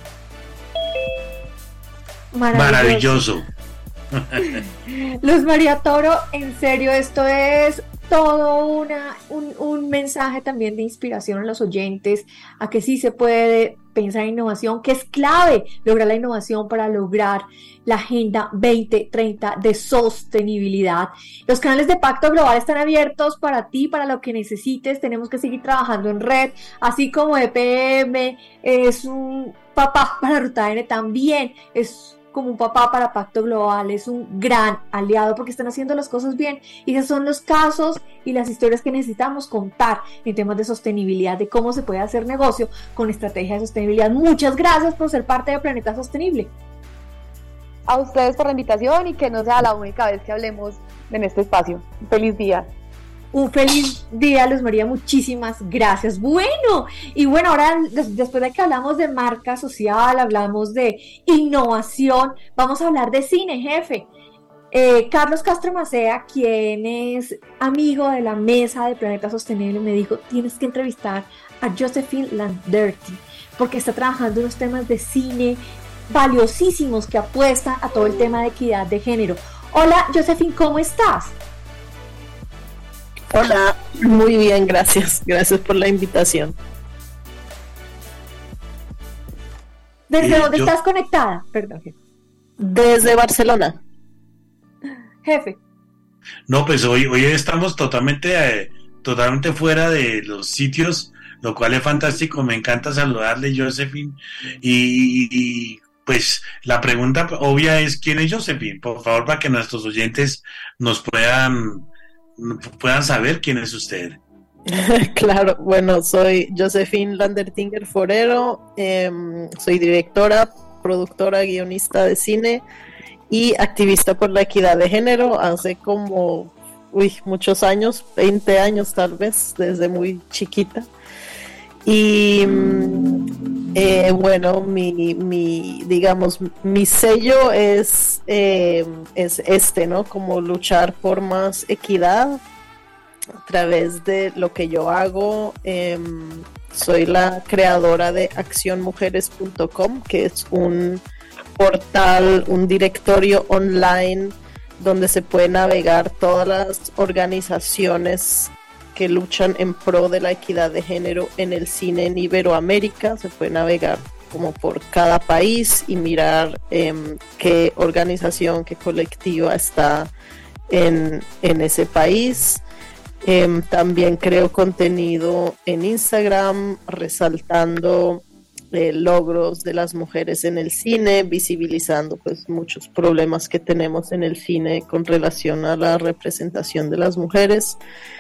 Maravilloso. Luz María Toro, en serio, esto es todo una, un, un mensaje también de inspiración a los oyentes, a que sí se puede pensar en innovación, que es clave lograr la innovación para lograr la Agenda veinte treinta de sostenibilidad. Los canales de Pacto Global están abiertos para ti, para lo que necesites. Tenemos que seguir trabajando en red, así como E P M es un papá para Ruta N, también es como un papá para Pacto Global es un gran aliado porque están haciendo las cosas bien y esos son los casos y las historias que necesitamos contar en temas de sostenibilidad, de cómo se puede hacer negocio con estrategia de sostenibilidad. Muchas gracias por ser parte de Planeta Sostenible. A ustedes por la invitación y que no sea la única vez que hablemos en este espacio. Feliz día. Un feliz día, Luz María, muchísimas gracias. Bueno, y bueno, ahora des- después de que hablamos de marca social, hablamos de innovación, vamos a hablar de cine, jefe. Eh, Carlos Castro Macea, quien es amigo de la mesa de Planeta Sostenible, me dijo, tienes que entrevistar a Josephine Landerty, porque está trabajando unos temas de cine valiosísimos que apuestan a todo el tema de equidad de género. Hola, Josephine, ¿cómo estás? Hola, muy bien, gracias. Gracias por la invitación. ¿Desde Eh, dónde yo- estás conectada? Perdón, jefe. Desde Barcelona. Jefe. No, pues hoy, hoy estamos totalmente, eh, totalmente fuera de los sitios, lo cual es fantástico. Me encanta saludarle, Josephine. Y, y, pues la pregunta obvia es, ¿quién es Josephine? Por favor, para que nuestros oyentes nos puedan, puedan saber quién es usted. Claro, bueno, soy Josephine Landertinger Forero, eh, soy directora, productora, guionista de cine y activista por la equidad de género hace como, uy, muchos años, veinte años tal vez, desde muy chiquita. Y eh, bueno, mi, mi, digamos, mi sello es, eh, es este, ¿no? Como luchar por más equidad a través de lo que yo hago. Eh, soy la creadora de acción mujeres punto com, que es un portal, un directorio online donde se puede navegar todas las organizaciones que luchan en pro de la equidad de género en el cine en Iberoamérica. Se puede navegar como por cada país y mirar eh, qué organización, qué colectiva está en, en ese país. Eh, también creo contenido en Instagram resaltando eh, logros de las mujeres en el cine, visibilizando pues muchos problemas que tenemos en el cine con relación a la representación de las mujeres.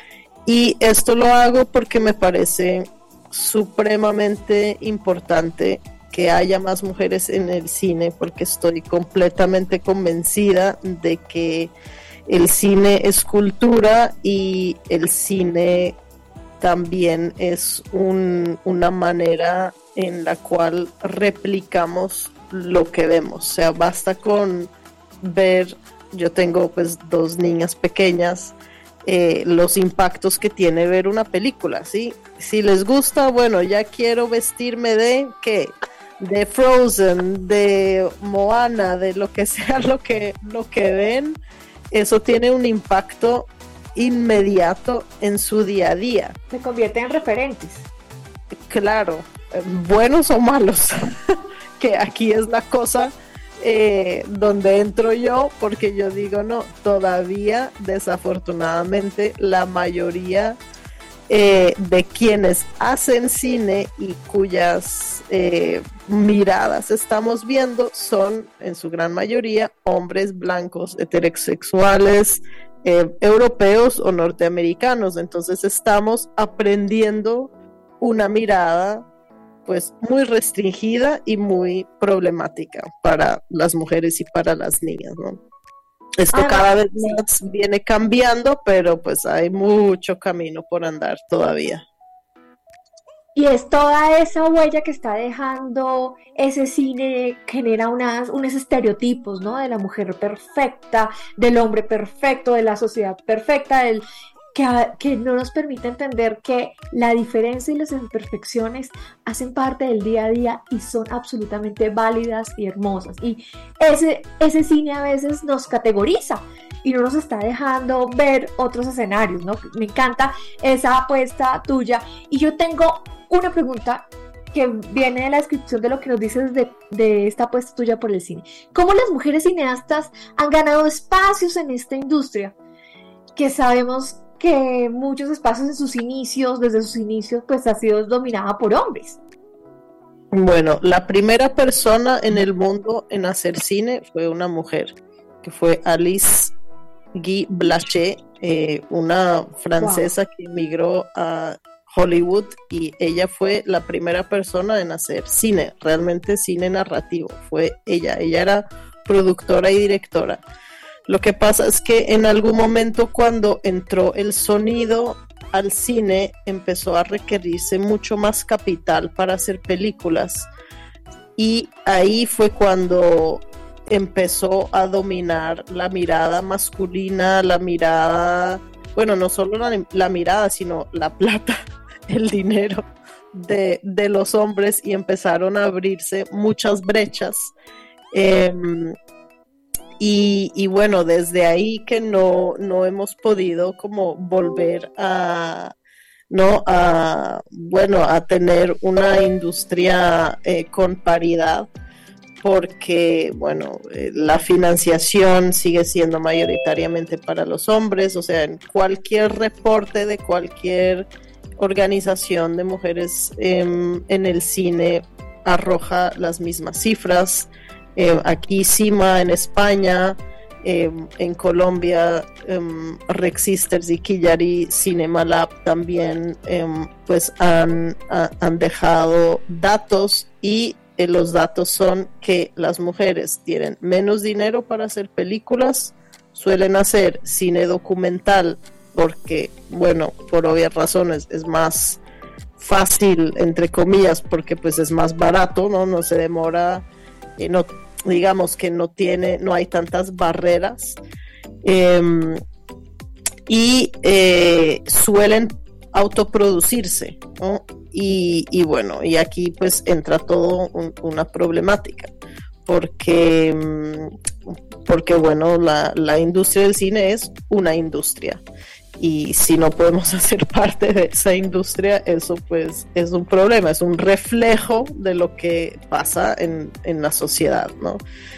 Y esto lo hago porque me parece supremamente importante que haya más mujeres en el cine, porque estoy completamente convencida de que el cine es cultura y el cine también es un, una manera en la cual replicamos lo que vemos. O sea, basta con ver, yo tengo pues dos niñas pequeñas, eh, los impactos que tiene ver una película, ¿sí? Si les gusta, bueno, ya quiero vestirme de, ¿qué? De Frozen, de Moana, de lo que sea lo que, lo que ven. Eso tiene un impacto inmediato en su día a día. Se convierte en referentes. Claro, buenos o malos, que aquí es la cosa eh, donde entro yo, porque yo digo, no, todavía desafortunadamente la mayoría eh, de quienes hacen cine y cuyas eh, miradas estamos viendo son en su gran mayoría hombres blancos, heterosexuales, eh, europeos o norteamericanos. Entonces estamos aprendiendo una mirada pues muy restringida y muy problemática para las mujeres y para las niñas, ¿no? Esto Ah, cada vez sí. más viene cambiando, pero pues hay mucho camino por andar todavía. Y es toda esa huella que está dejando ese cine, genera unas, unos estereotipos, ¿no? De la mujer perfecta, del hombre perfecto, de la sociedad perfecta, del, que, que no nos permite entender que la diferencia y las imperfecciones hacen parte del día a día y son absolutamente válidas y hermosas. Y ese, ese cine a veces nos categoriza y no nos está dejando ver otros escenarios, ¿no? Me encanta esa apuesta tuya. Y yo tengo una pregunta que viene de la descripción de lo que nos dices de, de esta apuesta tuya por el cine. ¿Cómo las mujeres cineastas han ganado espacios en esta industria? Que sabemos que muchos espacios en sus inicios, desde sus inicios, pues ha sido dominada por hombres. Bueno, la primera persona en el mundo en hacer cine fue una mujer, que fue Alice Guy Blaché, eh, una francesa wow. que emigró a Hollywood, y ella fue la primera persona en hacer cine, realmente cine narrativo, fue ella, ella era productora y directora. Lo que pasa es que en algún momento cuando entró el sonido al cine empezó a requerirse mucho más capital para hacer películas, y ahí fue cuando empezó a dominar la mirada masculina, la mirada, bueno, no solo la, la mirada, sino la plata, el dinero de, de los hombres, y empezaron a abrirse muchas brechas. Eh, y, y bueno, desde ahí que no, no hemos podido como volver a, ¿no? a, bueno, a tener una industria eh, con paridad, porque, bueno, eh, la financiación sigue siendo mayoritariamente para los hombres, o sea, en cualquier reporte de cualquier organización de mujeres eh, en el cine arroja las mismas cifras. Eh, aquí CIMA en España, eh, en Colombia, eh, Rex Sisters y Quillari Cinema Lab también eh, pues han, ha, han dejado datos, y eh, los datos son que las mujeres tienen menos dinero para hacer películas, suelen hacer cine documental porque, bueno, por obvias razones es más fácil, entre comillas, porque pues es más barato, no, no se demora, eh, no, digamos que no tiene, no hay tantas barreras, eh, y eh, suelen autoproducirse, ¿no? Y, y bueno, y aquí pues entra todo un, una problemática, porque, porque bueno, la, la industria del cine es una industria, y si no podemos hacer parte de esa industria, eso pues es un problema, es un reflejo de lo que pasa en, en la sociedad, ¿no?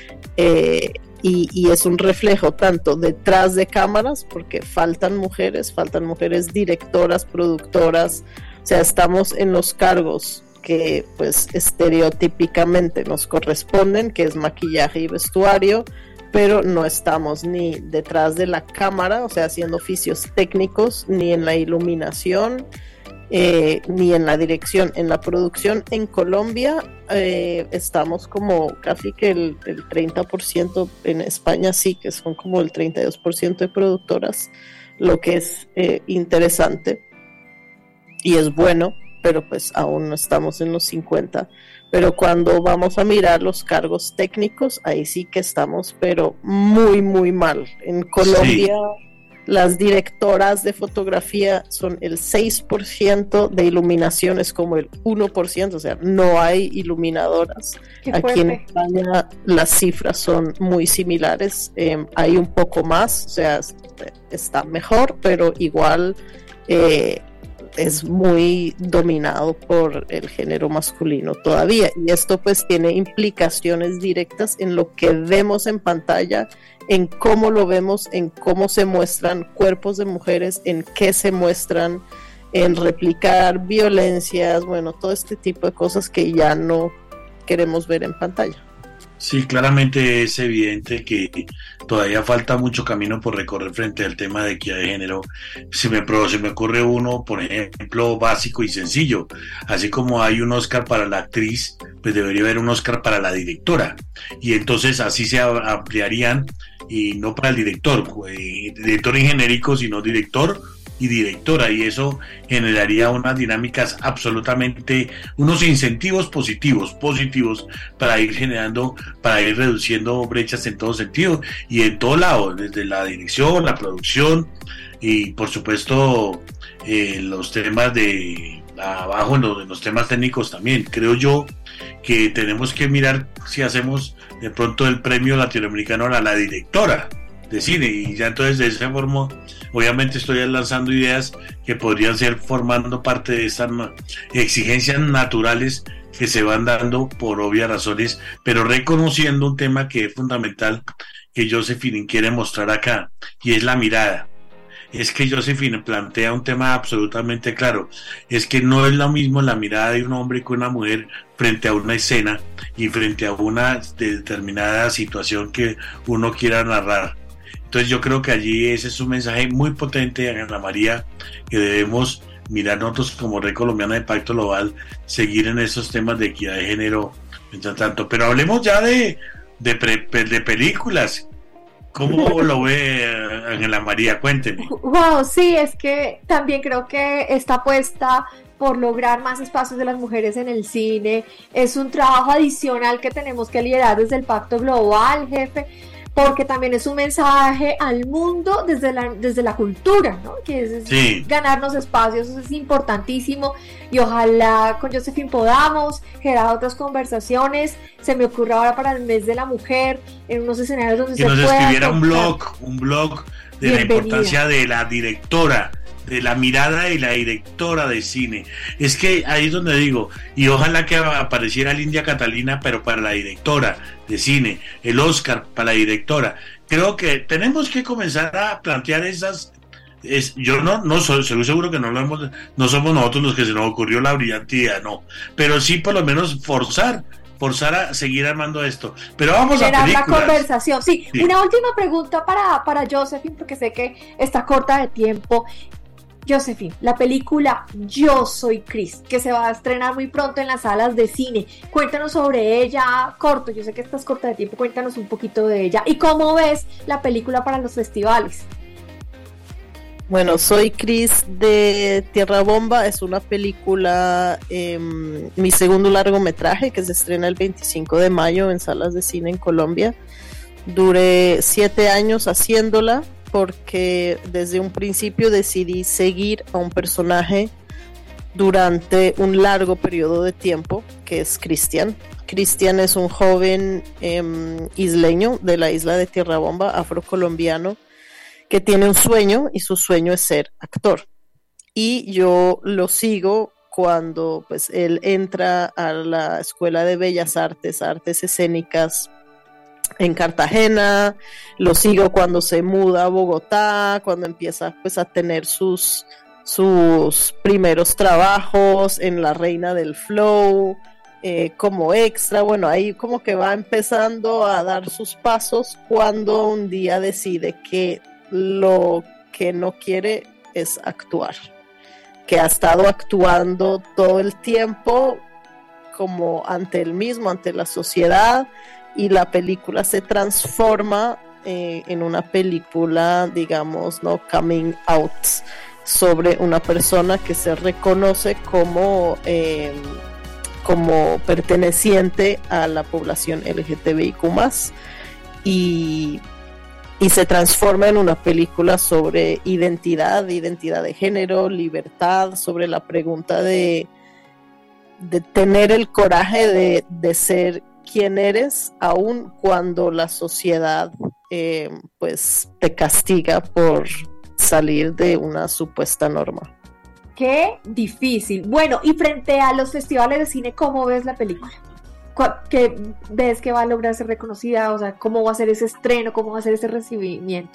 Eh, y, y es un reflejo tanto detrás de cámaras, porque faltan mujeres, faltan mujeres directoras, productoras, o sea, estamos en los cargos que pues estereotípicamente nos corresponden, que es maquillaje y vestuario, pero no estamos ni detrás de la cámara, o sea, haciendo oficios técnicos, ni en la iluminación, eh, ni en la dirección. En la producción en Colombia eh, estamos como casi que el, el treinta por ciento, en España sí, que son como el treinta y dos por ciento de productoras, lo que es eh, interesante y es bueno, pero pues aún no estamos en los cincuenta. Pero cuando vamos a mirar los cargos técnicos, ahí sí que estamos, pero muy, muy mal. En Colombia, sí, las directoras de fotografía son el seis por ciento, de iluminación es como el uno por ciento, o sea, no hay iluminadoras. Aquí en España las cifras son muy similares, eh, hay un poco más, o sea, está mejor, pero igual eh, es muy dominado por el género masculino todavía, y esto pues tiene implicaciones directas en lo que vemos en pantalla, en cómo lo vemos, en cómo se muestran cuerpos de mujeres, en qué se muestran, en replicar violencias, bueno, todo este tipo de cosas que ya no queremos ver en pantalla. Sí, claramente es evidente que todavía falta mucho camino por recorrer frente al tema de equidad de género. Se me, se me ocurre uno, por ejemplo, básico y sencillo. Así como hay un Oscar para la actriz, pues debería haber un Oscar para la directora. Y entonces así se ampliarían, y no para el director, eh, director en genérico, sino director y directora, y eso generaría unas dinámicas absolutamente, unos incentivos positivos, positivos para ir generando, para ir reduciendo brechas en todo sentido y en todo lado, desde la dirección, la producción y por supuesto eh, los temas de abajo, en los, en los temas técnicos también. Creo yo que tenemos que mirar si hacemos de pronto el premio latinoamericano a la directora de cine, y ya entonces de esa forma obviamente estoy lanzando ideas que podrían ser formando parte de estas exigencias naturales que se van dando por obvias razones, pero reconociendo un tema que es fundamental, que Josephine quiere mostrar acá, y es la mirada. es que Josephine plantea un tema absolutamente claro, es que no es lo mismo la mirada de un hombre que una mujer frente a una escena y frente a una determinada situación que uno quiera narrar. Entonces yo creo que allí ese es un mensaje muy potente, Ana María, que debemos mirar nosotros como Red Colombiana de Pacto Global, seguir en esos temas de equidad de género, mientras tanto. Pero hablemos ya de, de, pre, de películas. ¿Cómo lo ve Ángela María? Cuénteme. Wow, sí, es que también creo que esta apuesta por lograr más espacios de las mujeres en el cine es un trabajo adicional que tenemos que liderar desde el Pacto Global, jefe, porque también es un mensaje al mundo desde la, desde la cultura, ¿no? Que es, sí. ganarnos espacios, eso es importantísimo, y ojalá con Josephine podamos generar otras conversaciones. Se me ocurre ahora para el mes de la mujer, en unos escenarios donde que se nos pueda escribiera contar. un blog, un blog de Bienvenida. La importancia de la directora, de la mirada de la directora de cine. Es que ahí es donde digo, y ojalá que apareciera Lindia Catalina, pero para la directora de cine, el Oscar para la directora. Creo que tenemos que comenzar a plantear esas. Es, yo no, no soy, soy seguro que no lo hemos, no somos nosotros los que se nos ocurrió la brillante idea, no, pero sí por lo menos forzar, forzar a seguir armando esto. Pero vamos Generar a películas. la conversación. Sí, sí, una última pregunta para, para Josephine, porque sé que está corta de tiempo. Josephine, la película Yo Soy Chris, que se va a estrenar muy pronto en las salas de cine, cuéntanos sobre ella, corto, yo sé que estás corta de tiempo, cuéntanos un poquito de ella, y cómo ves la película para los festivales. Bueno, Soy Chris de Tierra Bomba, es una película, eh, mi segundo largometraje, que se estrena el veinticinco de mayo en salas de cine en Colombia. Duré siete años haciéndola, porque desde un principio decidí seguir a un personaje durante un largo periodo de tiempo, que es Cristian. Cristian es un joven eh, isleño de la isla de Tierra Bomba, afrocolombiano, que tiene un sueño, y su sueño es ser actor. Y yo lo sigo cuando pues, él entra a la Escuela de Bellas Artes, Artes Escénicas, en Cartagena, lo sigo cuando se muda a Bogotá, cuando empieza pues a tener sus, sus primeros trabajos en La Reina del Flow, eh, como extra. Bueno, ahí como que va empezando a dar sus pasos cuando un día decide que lo que no quiere es actuar, que ha estado actuando todo el tiempo como ante él mismo, ante la sociedad, y la película se transforma eh, en una película, digamos, no coming out, sobre una persona que se reconoce como, eh, como perteneciente a la población L G T B I Q más, y, y se transforma en una película sobre identidad, identidad de género, libertad, sobre la pregunta de, de tener el coraje de, de ser quién eres, aun cuando la sociedad eh, pues te castiga por salir de una supuesta norma. Qué difícil. Bueno, y frente a los festivales de cine, ¿cómo ves la película? ¿Qué ves que va a lograr ser reconocida? O sea, ¿cómo va a ser ese estreno? ¿Cómo va a ser ese recibimiento?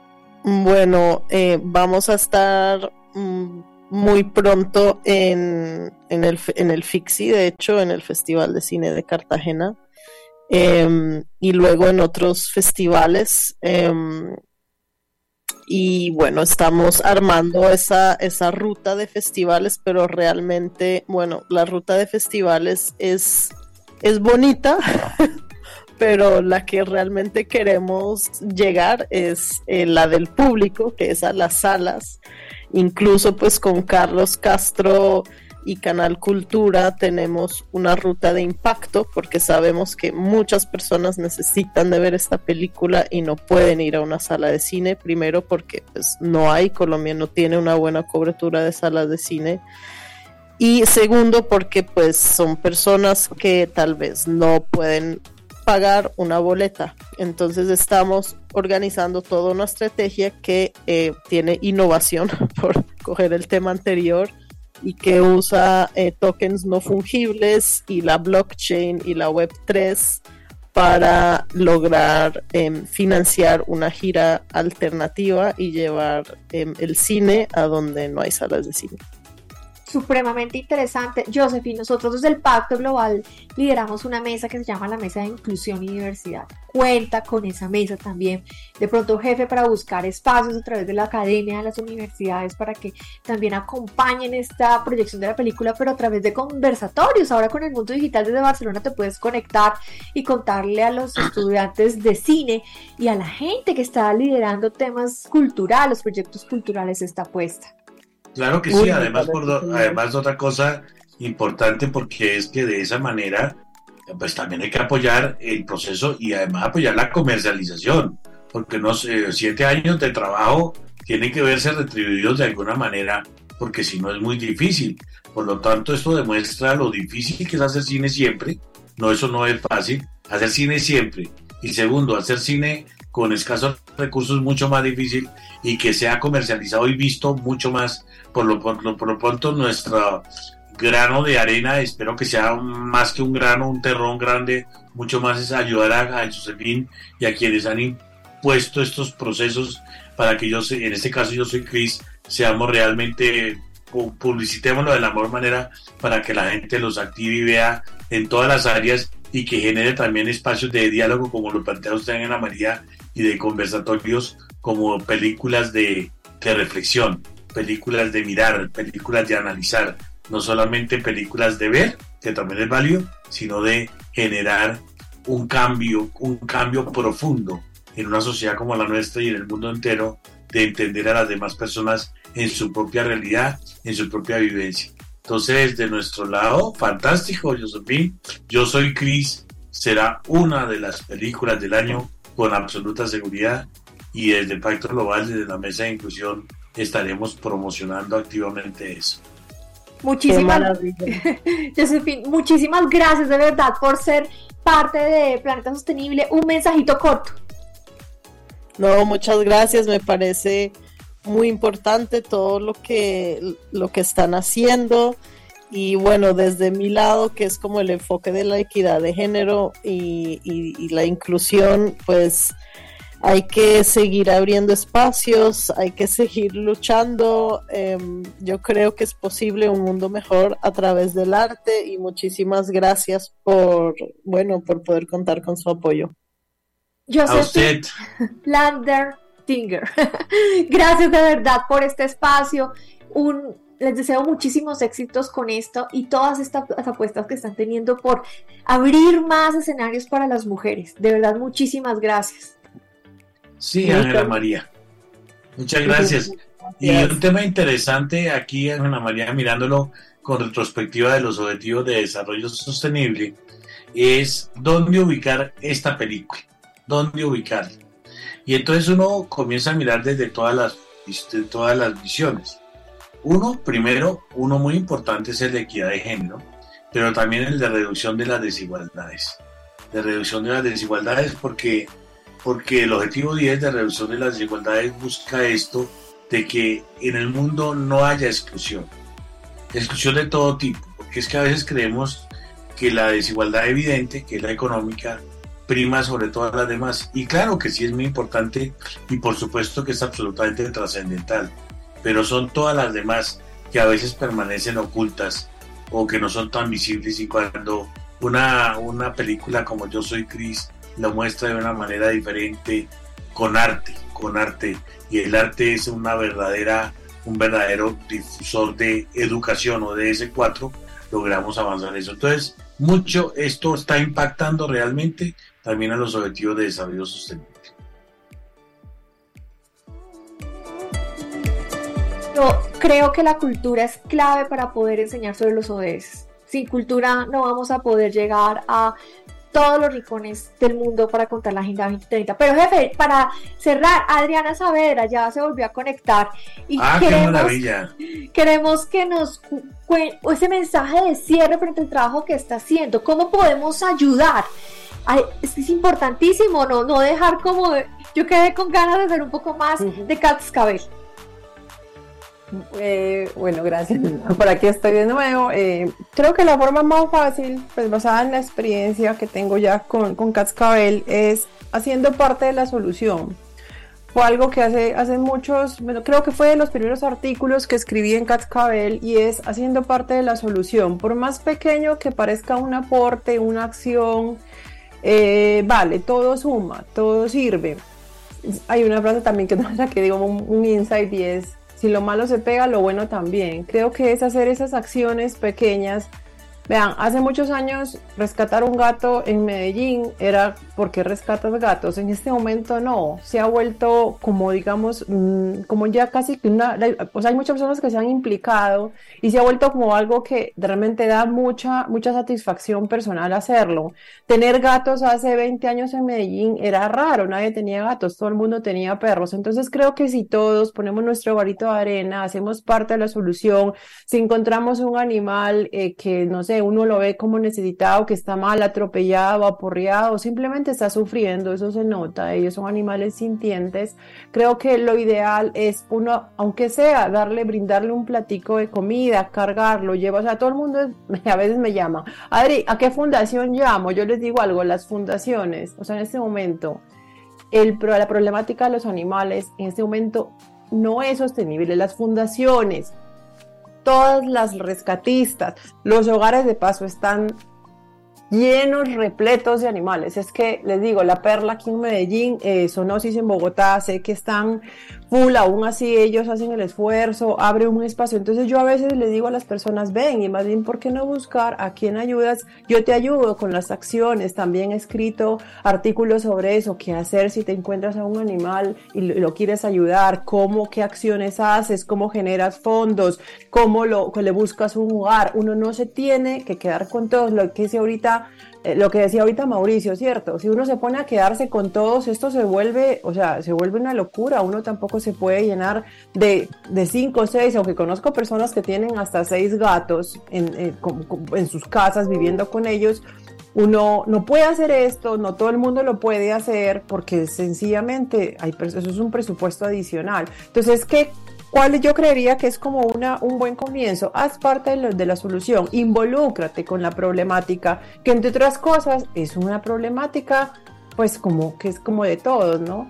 Bueno, eh, vamos a estar mmm, muy pronto en, en, el, en el FICSI, de hecho, en el Festival de Cine de Cartagena, eh, y luego en otros festivales, eh, y bueno, estamos armando esa, esa ruta de festivales, pero realmente, bueno, la ruta de festivales es, es bonita, pero la que realmente queremos llegar es eh, la del público, que es a las salas. Incluso pues con Carlos Castro y Canal Cultura tenemos una ruta de impacto, porque sabemos que muchas personas necesitan de ver esta película y no pueden ir a una sala de cine, primero porque pues no hay, Colombia no tiene una buena cobertura de salas de cine, y segundo porque pues son personas que tal vez no pueden pagar una boleta. Entonces estamos organizando toda una estrategia que eh, tiene innovación, por coger el tema anterior, y que usa eh, tokens no fungibles y la blockchain y la web tres para lograr eh, financiar una gira alternativa y llevar eh, el cine a donde no hay salas de cine. Supremamente interesante. Josephine, nosotros desde el Pacto Global lideramos una mesa que se llama la Mesa de Inclusión y Diversidad. Cuenta con esa mesa también, de pronto jefe, para buscar espacios a través de la academia, de las universidades, para que también acompañen esta proyección de la película, pero a través de conversatorios. Ahora con el Mundo Digital desde Barcelona te puedes conectar y contarle a los estudiantes de cine y a la gente que está liderando temas culturales, proyectos culturales, esta apuesta. Claro que sí, además, por do, además otra cosa importante, porque es que de esa manera pues también hay que apoyar el proceso y además apoyar la comercialización, porque no sé, siete años de trabajo tienen que verse retribuidos de alguna manera, porque si no es muy difícil. Por lo tanto, esto demuestra lo difícil que es hacer cine siempre. No, eso no es fácil, hacer cine siempre. Y segundo, hacer cine con escasos recursos mucho más difícil, y que sea comercializado y visto mucho más. Por lo, por lo, por lo pronto, nuestro grano de arena, espero que sea más que un grano, un terrón grande, mucho más es ayudar a, a Josephine y a quienes han impuesto estos procesos para que yo, en este caso yo soy Chris, seamos realmente, publicitémoslo de la mejor manera para que la gente los active y vea en todas las áreas, y que genere también espacios de diálogo, como lo plantea usted en Ana María, y de conversatorios como películas de, de reflexión, películas de mirar, películas de analizar, no solamente películas de ver, que también es válido, sino de generar un cambio, un cambio profundo en una sociedad como la nuestra y en el mundo entero, de entender a las demás personas en su propia realidad, en su propia vivencia. Entonces, de nuestro lado, fantástico, Josephine. Yo Soy Chris será una de las películas del año con absoluta seguridad, y desde el Pacto Global, desde la Mesa de Inclusión, estaremos promocionando activamente eso. Muchísimas, Josephine, muchísimas gracias de verdad por ser parte de Planeta Sostenible. Un mensajito corto. No, muchas gracias, me parece muy importante todo lo que, lo que están haciendo, y bueno, desde mi lado, que es como el enfoque de la equidad de género y, y, y la inclusión, pues hay que seguir abriendo espacios, hay que seguir luchando. Eh, yo creo que es posible un mundo mejor a través del arte, y muchísimas gracias por, bueno, por poder contar con su apoyo. Josephine Landertinger, gracias de verdad por este espacio. Un, les deseo muchísimos éxitos con esto y todas estas apuestas que están teniendo por abrir más escenarios para las mujeres. De verdad, muchísimas gracias. Sí, Ángela María, muchas gracias. Y un tema interesante aquí, Ángela María, mirándolo con retrospectiva de los Objetivos de Desarrollo Sostenible, es dónde ubicar esta película, dónde ubicarla. Y entonces uno comienza a mirar desde todas las, desde todas las visiones. Uno, primero, uno muy importante es el de equidad de género, pero también el de reducción de las desigualdades. De reducción de las desigualdades porque... porque el objetivo diez de reducción de las desigualdades busca esto, de que en el mundo no haya exclusión, exclusión de todo tipo, porque es que a veces creemos que la desigualdad evidente, que es la económica, prima sobre todas las demás, y claro que sí es muy importante, y por supuesto que es absolutamente trascendental, pero son todas las demás que a veces permanecen ocultas o que no son tan visibles, y cuando una, una película como Yo Soy Chris lo muestra de una manera diferente, con arte, con arte, y el arte es una verdadera, un verdadero difusor de educación o de ese cuatro, logramos avanzar eso. Entonces, mucho esto está impactando realmente también a los Objetivos de Desarrollo Sostenible. Yo creo que la cultura es clave para poder enseñar sobre los O D S. Sin cultura no vamos a poder llegar a todos los rincones del mundo para contar la Agenda veinte treinta. Pero jefe, para cerrar, Adriana Saavedra ya se volvió a conectar y ah, queremos, qué maravilla. queremos que nos cuente ese mensaje de cierre frente al trabajo que está haciendo. ¿Cómo podemos ayudar? Ay, es, es importantísimo, no, no dejar como... Yo quedé con ganas de ver un poco más uh-huh. de cascabel. Eh, bueno, gracias. Por aquí estoy de nuevo. Eh, creo que la forma más fácil, pues basada en la experiencia que tengo ya con, con Cascabel, es haciendo parte de la solución. Fue algo que hace, hace muchos, bueno, creo que fue de los primeros artículos que escribí en Cascabel, y es haciendo parte de la solución. Por más pequeño que parezca un aporte, una acción, eh, vale, todo suma, todo sirve. Hay una frase también que no es la que digo, un, un insight, y es: si lo malo se pega, lo bueno también. Creo que es hacer esas acciones pequeñas. Vean, hace muchos años rescatar un gato en Medellín era porque rescatas gatos. En este momento no, se ha vuelto como, digamos, mmm, como ya casi que una, pues hay muchas personas que se han implicado y se ha vuelto como algo que realmente da mucha, mucha satisfacción personal hacerlo. Tener gatos hace veinte años en Medellín era raro, nadie tenía gatos, todo el mundo tenía perros. Entonces creo que si todos ponemos nuestro granito de arena, hacemos parte de la solución, si encontramos un animal eh, que, no sé, uno lo ve como necesitado, que está mal, atropellado, aporreado, simplemente está sufriendo, eso se nota, ellos son animales sintientes. Creo que lo ideal es uno, aunque sea, darle, brindarle un platico de comida, cargarlo, lleva, o sea, todo el mundo es, a veces me llama, Adri, ¿a qué fundación llamo? Yo les digo algo, las fundaciones, o sea, en este momento, el, la problemática de los animales, en este momento, no es sostenible. Las fundaciones, todas las rescatistas, los hogares de paso están llenos, repletos de animales. Es que les digo, La Perla aquí en Medellín, eh, Zoonosis en Bogotá, sé que están full, aún así ellos hacen el esfuerzo, abren un espacio. Entonces yo a veces les digo a las personas, ven, y más bien, ¿por qué no buscar a quién ayudas? Yo te ayudo con las acciones. También he escrito artículos sobre eso, qué hacer si te encuentras a un animal y lo, lo quieres ayudar, cómo, qué acciones haces, cómo generas fondos, cómo lo, le buscas un hogar. Uno no se tiene que quedar con todos, lo que hice ahorita, eh, lo que decía ahorita Mauricio, ¿cierto? Si uno se pone a quedarse con todos, esto se vuelve, o sea, se vuelve una locura. Uno tampoco se puede llenar de, de cinco o seis, aunque conozco personas que tienen hasta seis gatos en, en, en sus casas viviendo con ellos. Uno no puede hacer esto, no todo el mundo lo puede hacer porque sencillamente hay, eso es un presupuesto adicional. Entonces, ¿qué? ¿Cuál yo creería que es como una, un buen comienzo? Haz parte de, lo, de la solución, involúcrate con la problemática, que entre otras cosas es una problemática pues como que es como de todos, ¿no?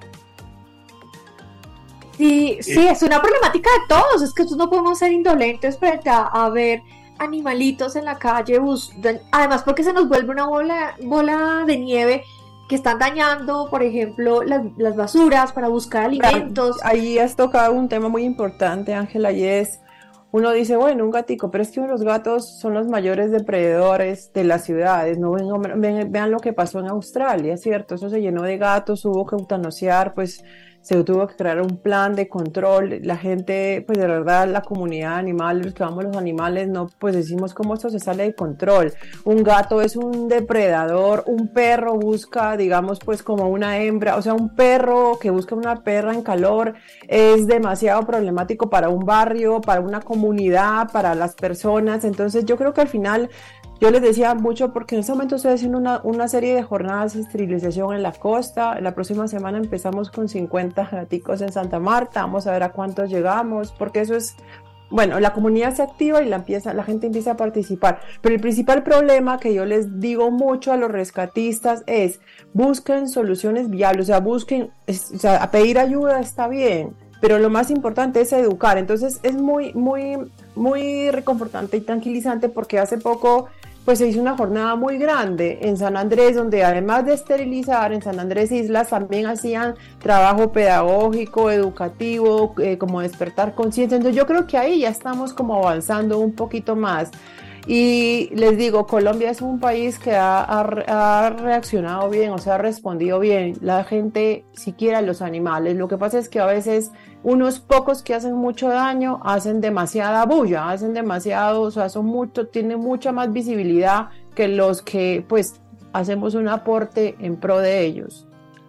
Sí, sí, es una problemática de todos, es que nosotros no podemos ser indolentes frente a, a ver animalitos en la calle, bus, además porque se nos vuelve una bola, bola de nieve que están dañando, por ejemplo, las, las basuras para buscar alimentos. Ahí has tocado un tema muy importante, Ángela, y es, uno dice, bueno, un gatico, pero es que los gatos son los mayores depredadores de las ciudades, ¿no? Ven, ven, vean lo que pasó en Australia, ¿cierto? Eso se llenó de gatos, hubo que eutanasiar, pues se tuvo que crear un plan de control. La gente, pues de verdad, la comunidad animal, los que amamos los animales, no, pues decimos cómo esto se sale de control. Un gato es un depredador, un perro busca, digamos, pues como una hembra, o sea, un perro que busca una perra en calor es demasiado problemático para un barrio, para una comunidad, para las personas. Entonces yo creo que al final, yo les decía mucho porque en este momento estoy haciendo una, una serie de jornadas de esterilización en la costa. La próxima semana empezamos con cincuenta gaticos en Santa Marta. Vamos a ver a cuántos llegamos, porque eso es, bueno, la comunidad se activa y la, empieza, la gente empieza a participar. Pero el principal problema que yo les digo mucho a los rescatistas es busquen soluciones viables, o sea, busquen, es, o sea, a pedir ayuda está bien, pero lo más importante es educar. Entonces es muy, muy, muy reconfortante y tranquilizante porque hace poco pues se hizo una jornada muy grande en San Andrés, donde además de esterilizar en San Andrés Islas, también hacían trabajo pedagógico, educativo, eh, como despertar conciencia. Entonces yo creo que ahí ya estamos como avanzando un poquito más. Y les digo, Colombia es un país que ha, ha, ha reaccionado bien, o sea, ha respondido bien. La gente sí quiere a los animales. Lo que pasa es que a veces unos pocos que hacen mucho daño hacen demasiada bulla, hacen demasiado, o sea, son mucho, tienen mucha más visibilidad que los que pues hacemos un aporte en pro de ellos.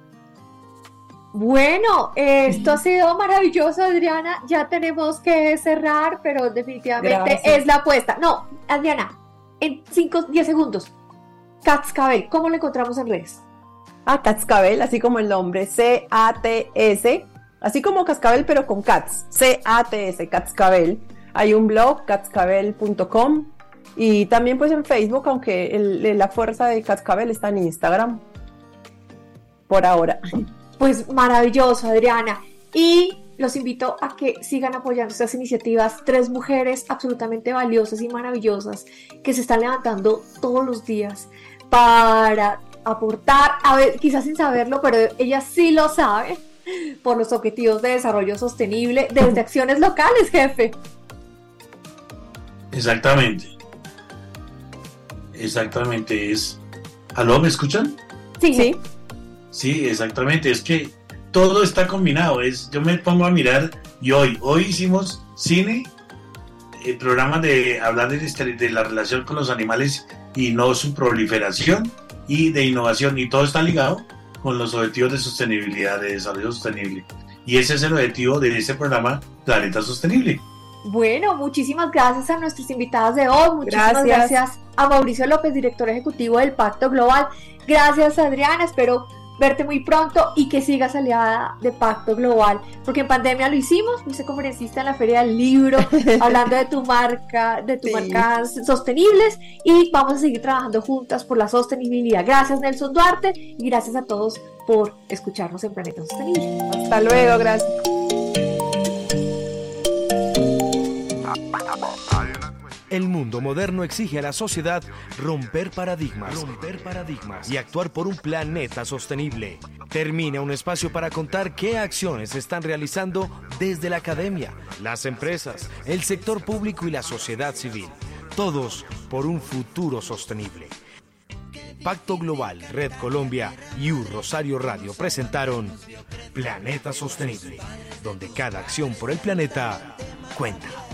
Bueno, esto ha sido maravilloso, Adriana. Ya tenemos que cerrar, pero definitivamente Gracias. Es la apuesta. No, Adriana, en cinco, diez segundos. Cascabel, ¿cómo lo encontramos en redes? Ah, Cascabel, así como el nombre, C A T S así como Cascabel, pero con Cats, C A T S, Catscabel. Hay un blog, catscabel punto com, y también pues en Facebook, aunque el, la fuerza de Cascabel está en Instagram, por ahora. Pues maravilloso, Adriana. Y los invito a que sigan apoyando estas iniciativas. Tres mujeres absolutamente valiosas y maravillosas que se están levantando todos los días para aportar, a ver, quizás sin saberlo, pero ellas sí lo saben, por los objetivos de desarrollo sostenible desde acciones locales, jefe. Exactamente. Exactamente es. ¿Aló, me escuchan? Sí. Sí. Sí, exactamente. Es que todo está combinado. Es, yo me pongo a mirar y hoy, hoy hicimos cine, el programa de hablar de, de la relación con los animales y no su proliferación, y de innovación, y todo está ligado con los objetivos de sostenibilidad, de desarrollo sostenible. Y ese es el objetivo de este programa, Planeta Sostenible. Bueno, muchísimas gracias a nuestras invitadas de hoy. Muchísimas gracias. gracias a Mauricio López, director ejecutivo del Pacto Global. Gracias, Adriana. Espero verte muy pronto y que sigas aliada de Pacto Global, porque en pandemia lo hicimos. Fuiste conferencista en la Feria del Libro, hablando de tu marca, de tus sí. marcas sostenibles, y vamos a seguir trabajando juntas por la sostenibilidad. Gracias, Nelson Duarte, y gracias a todos por escucharnos en Planeta Sostenible. Hasta luego, gracias. El mundo moderno exige a la sociedad romper paradigmas, romper paradigmas y actuar por un planeta sostenible. Termina un espacio para contar qué acciones se están realizando desde la academia, las empresas, el sector público y la sociedad civil. Todos por un futuro sostenible. Pacto Global, Red Colombia y U Rosario Radio presentaron Planeta Sostenible, donde cada acción por el planeta cuenta.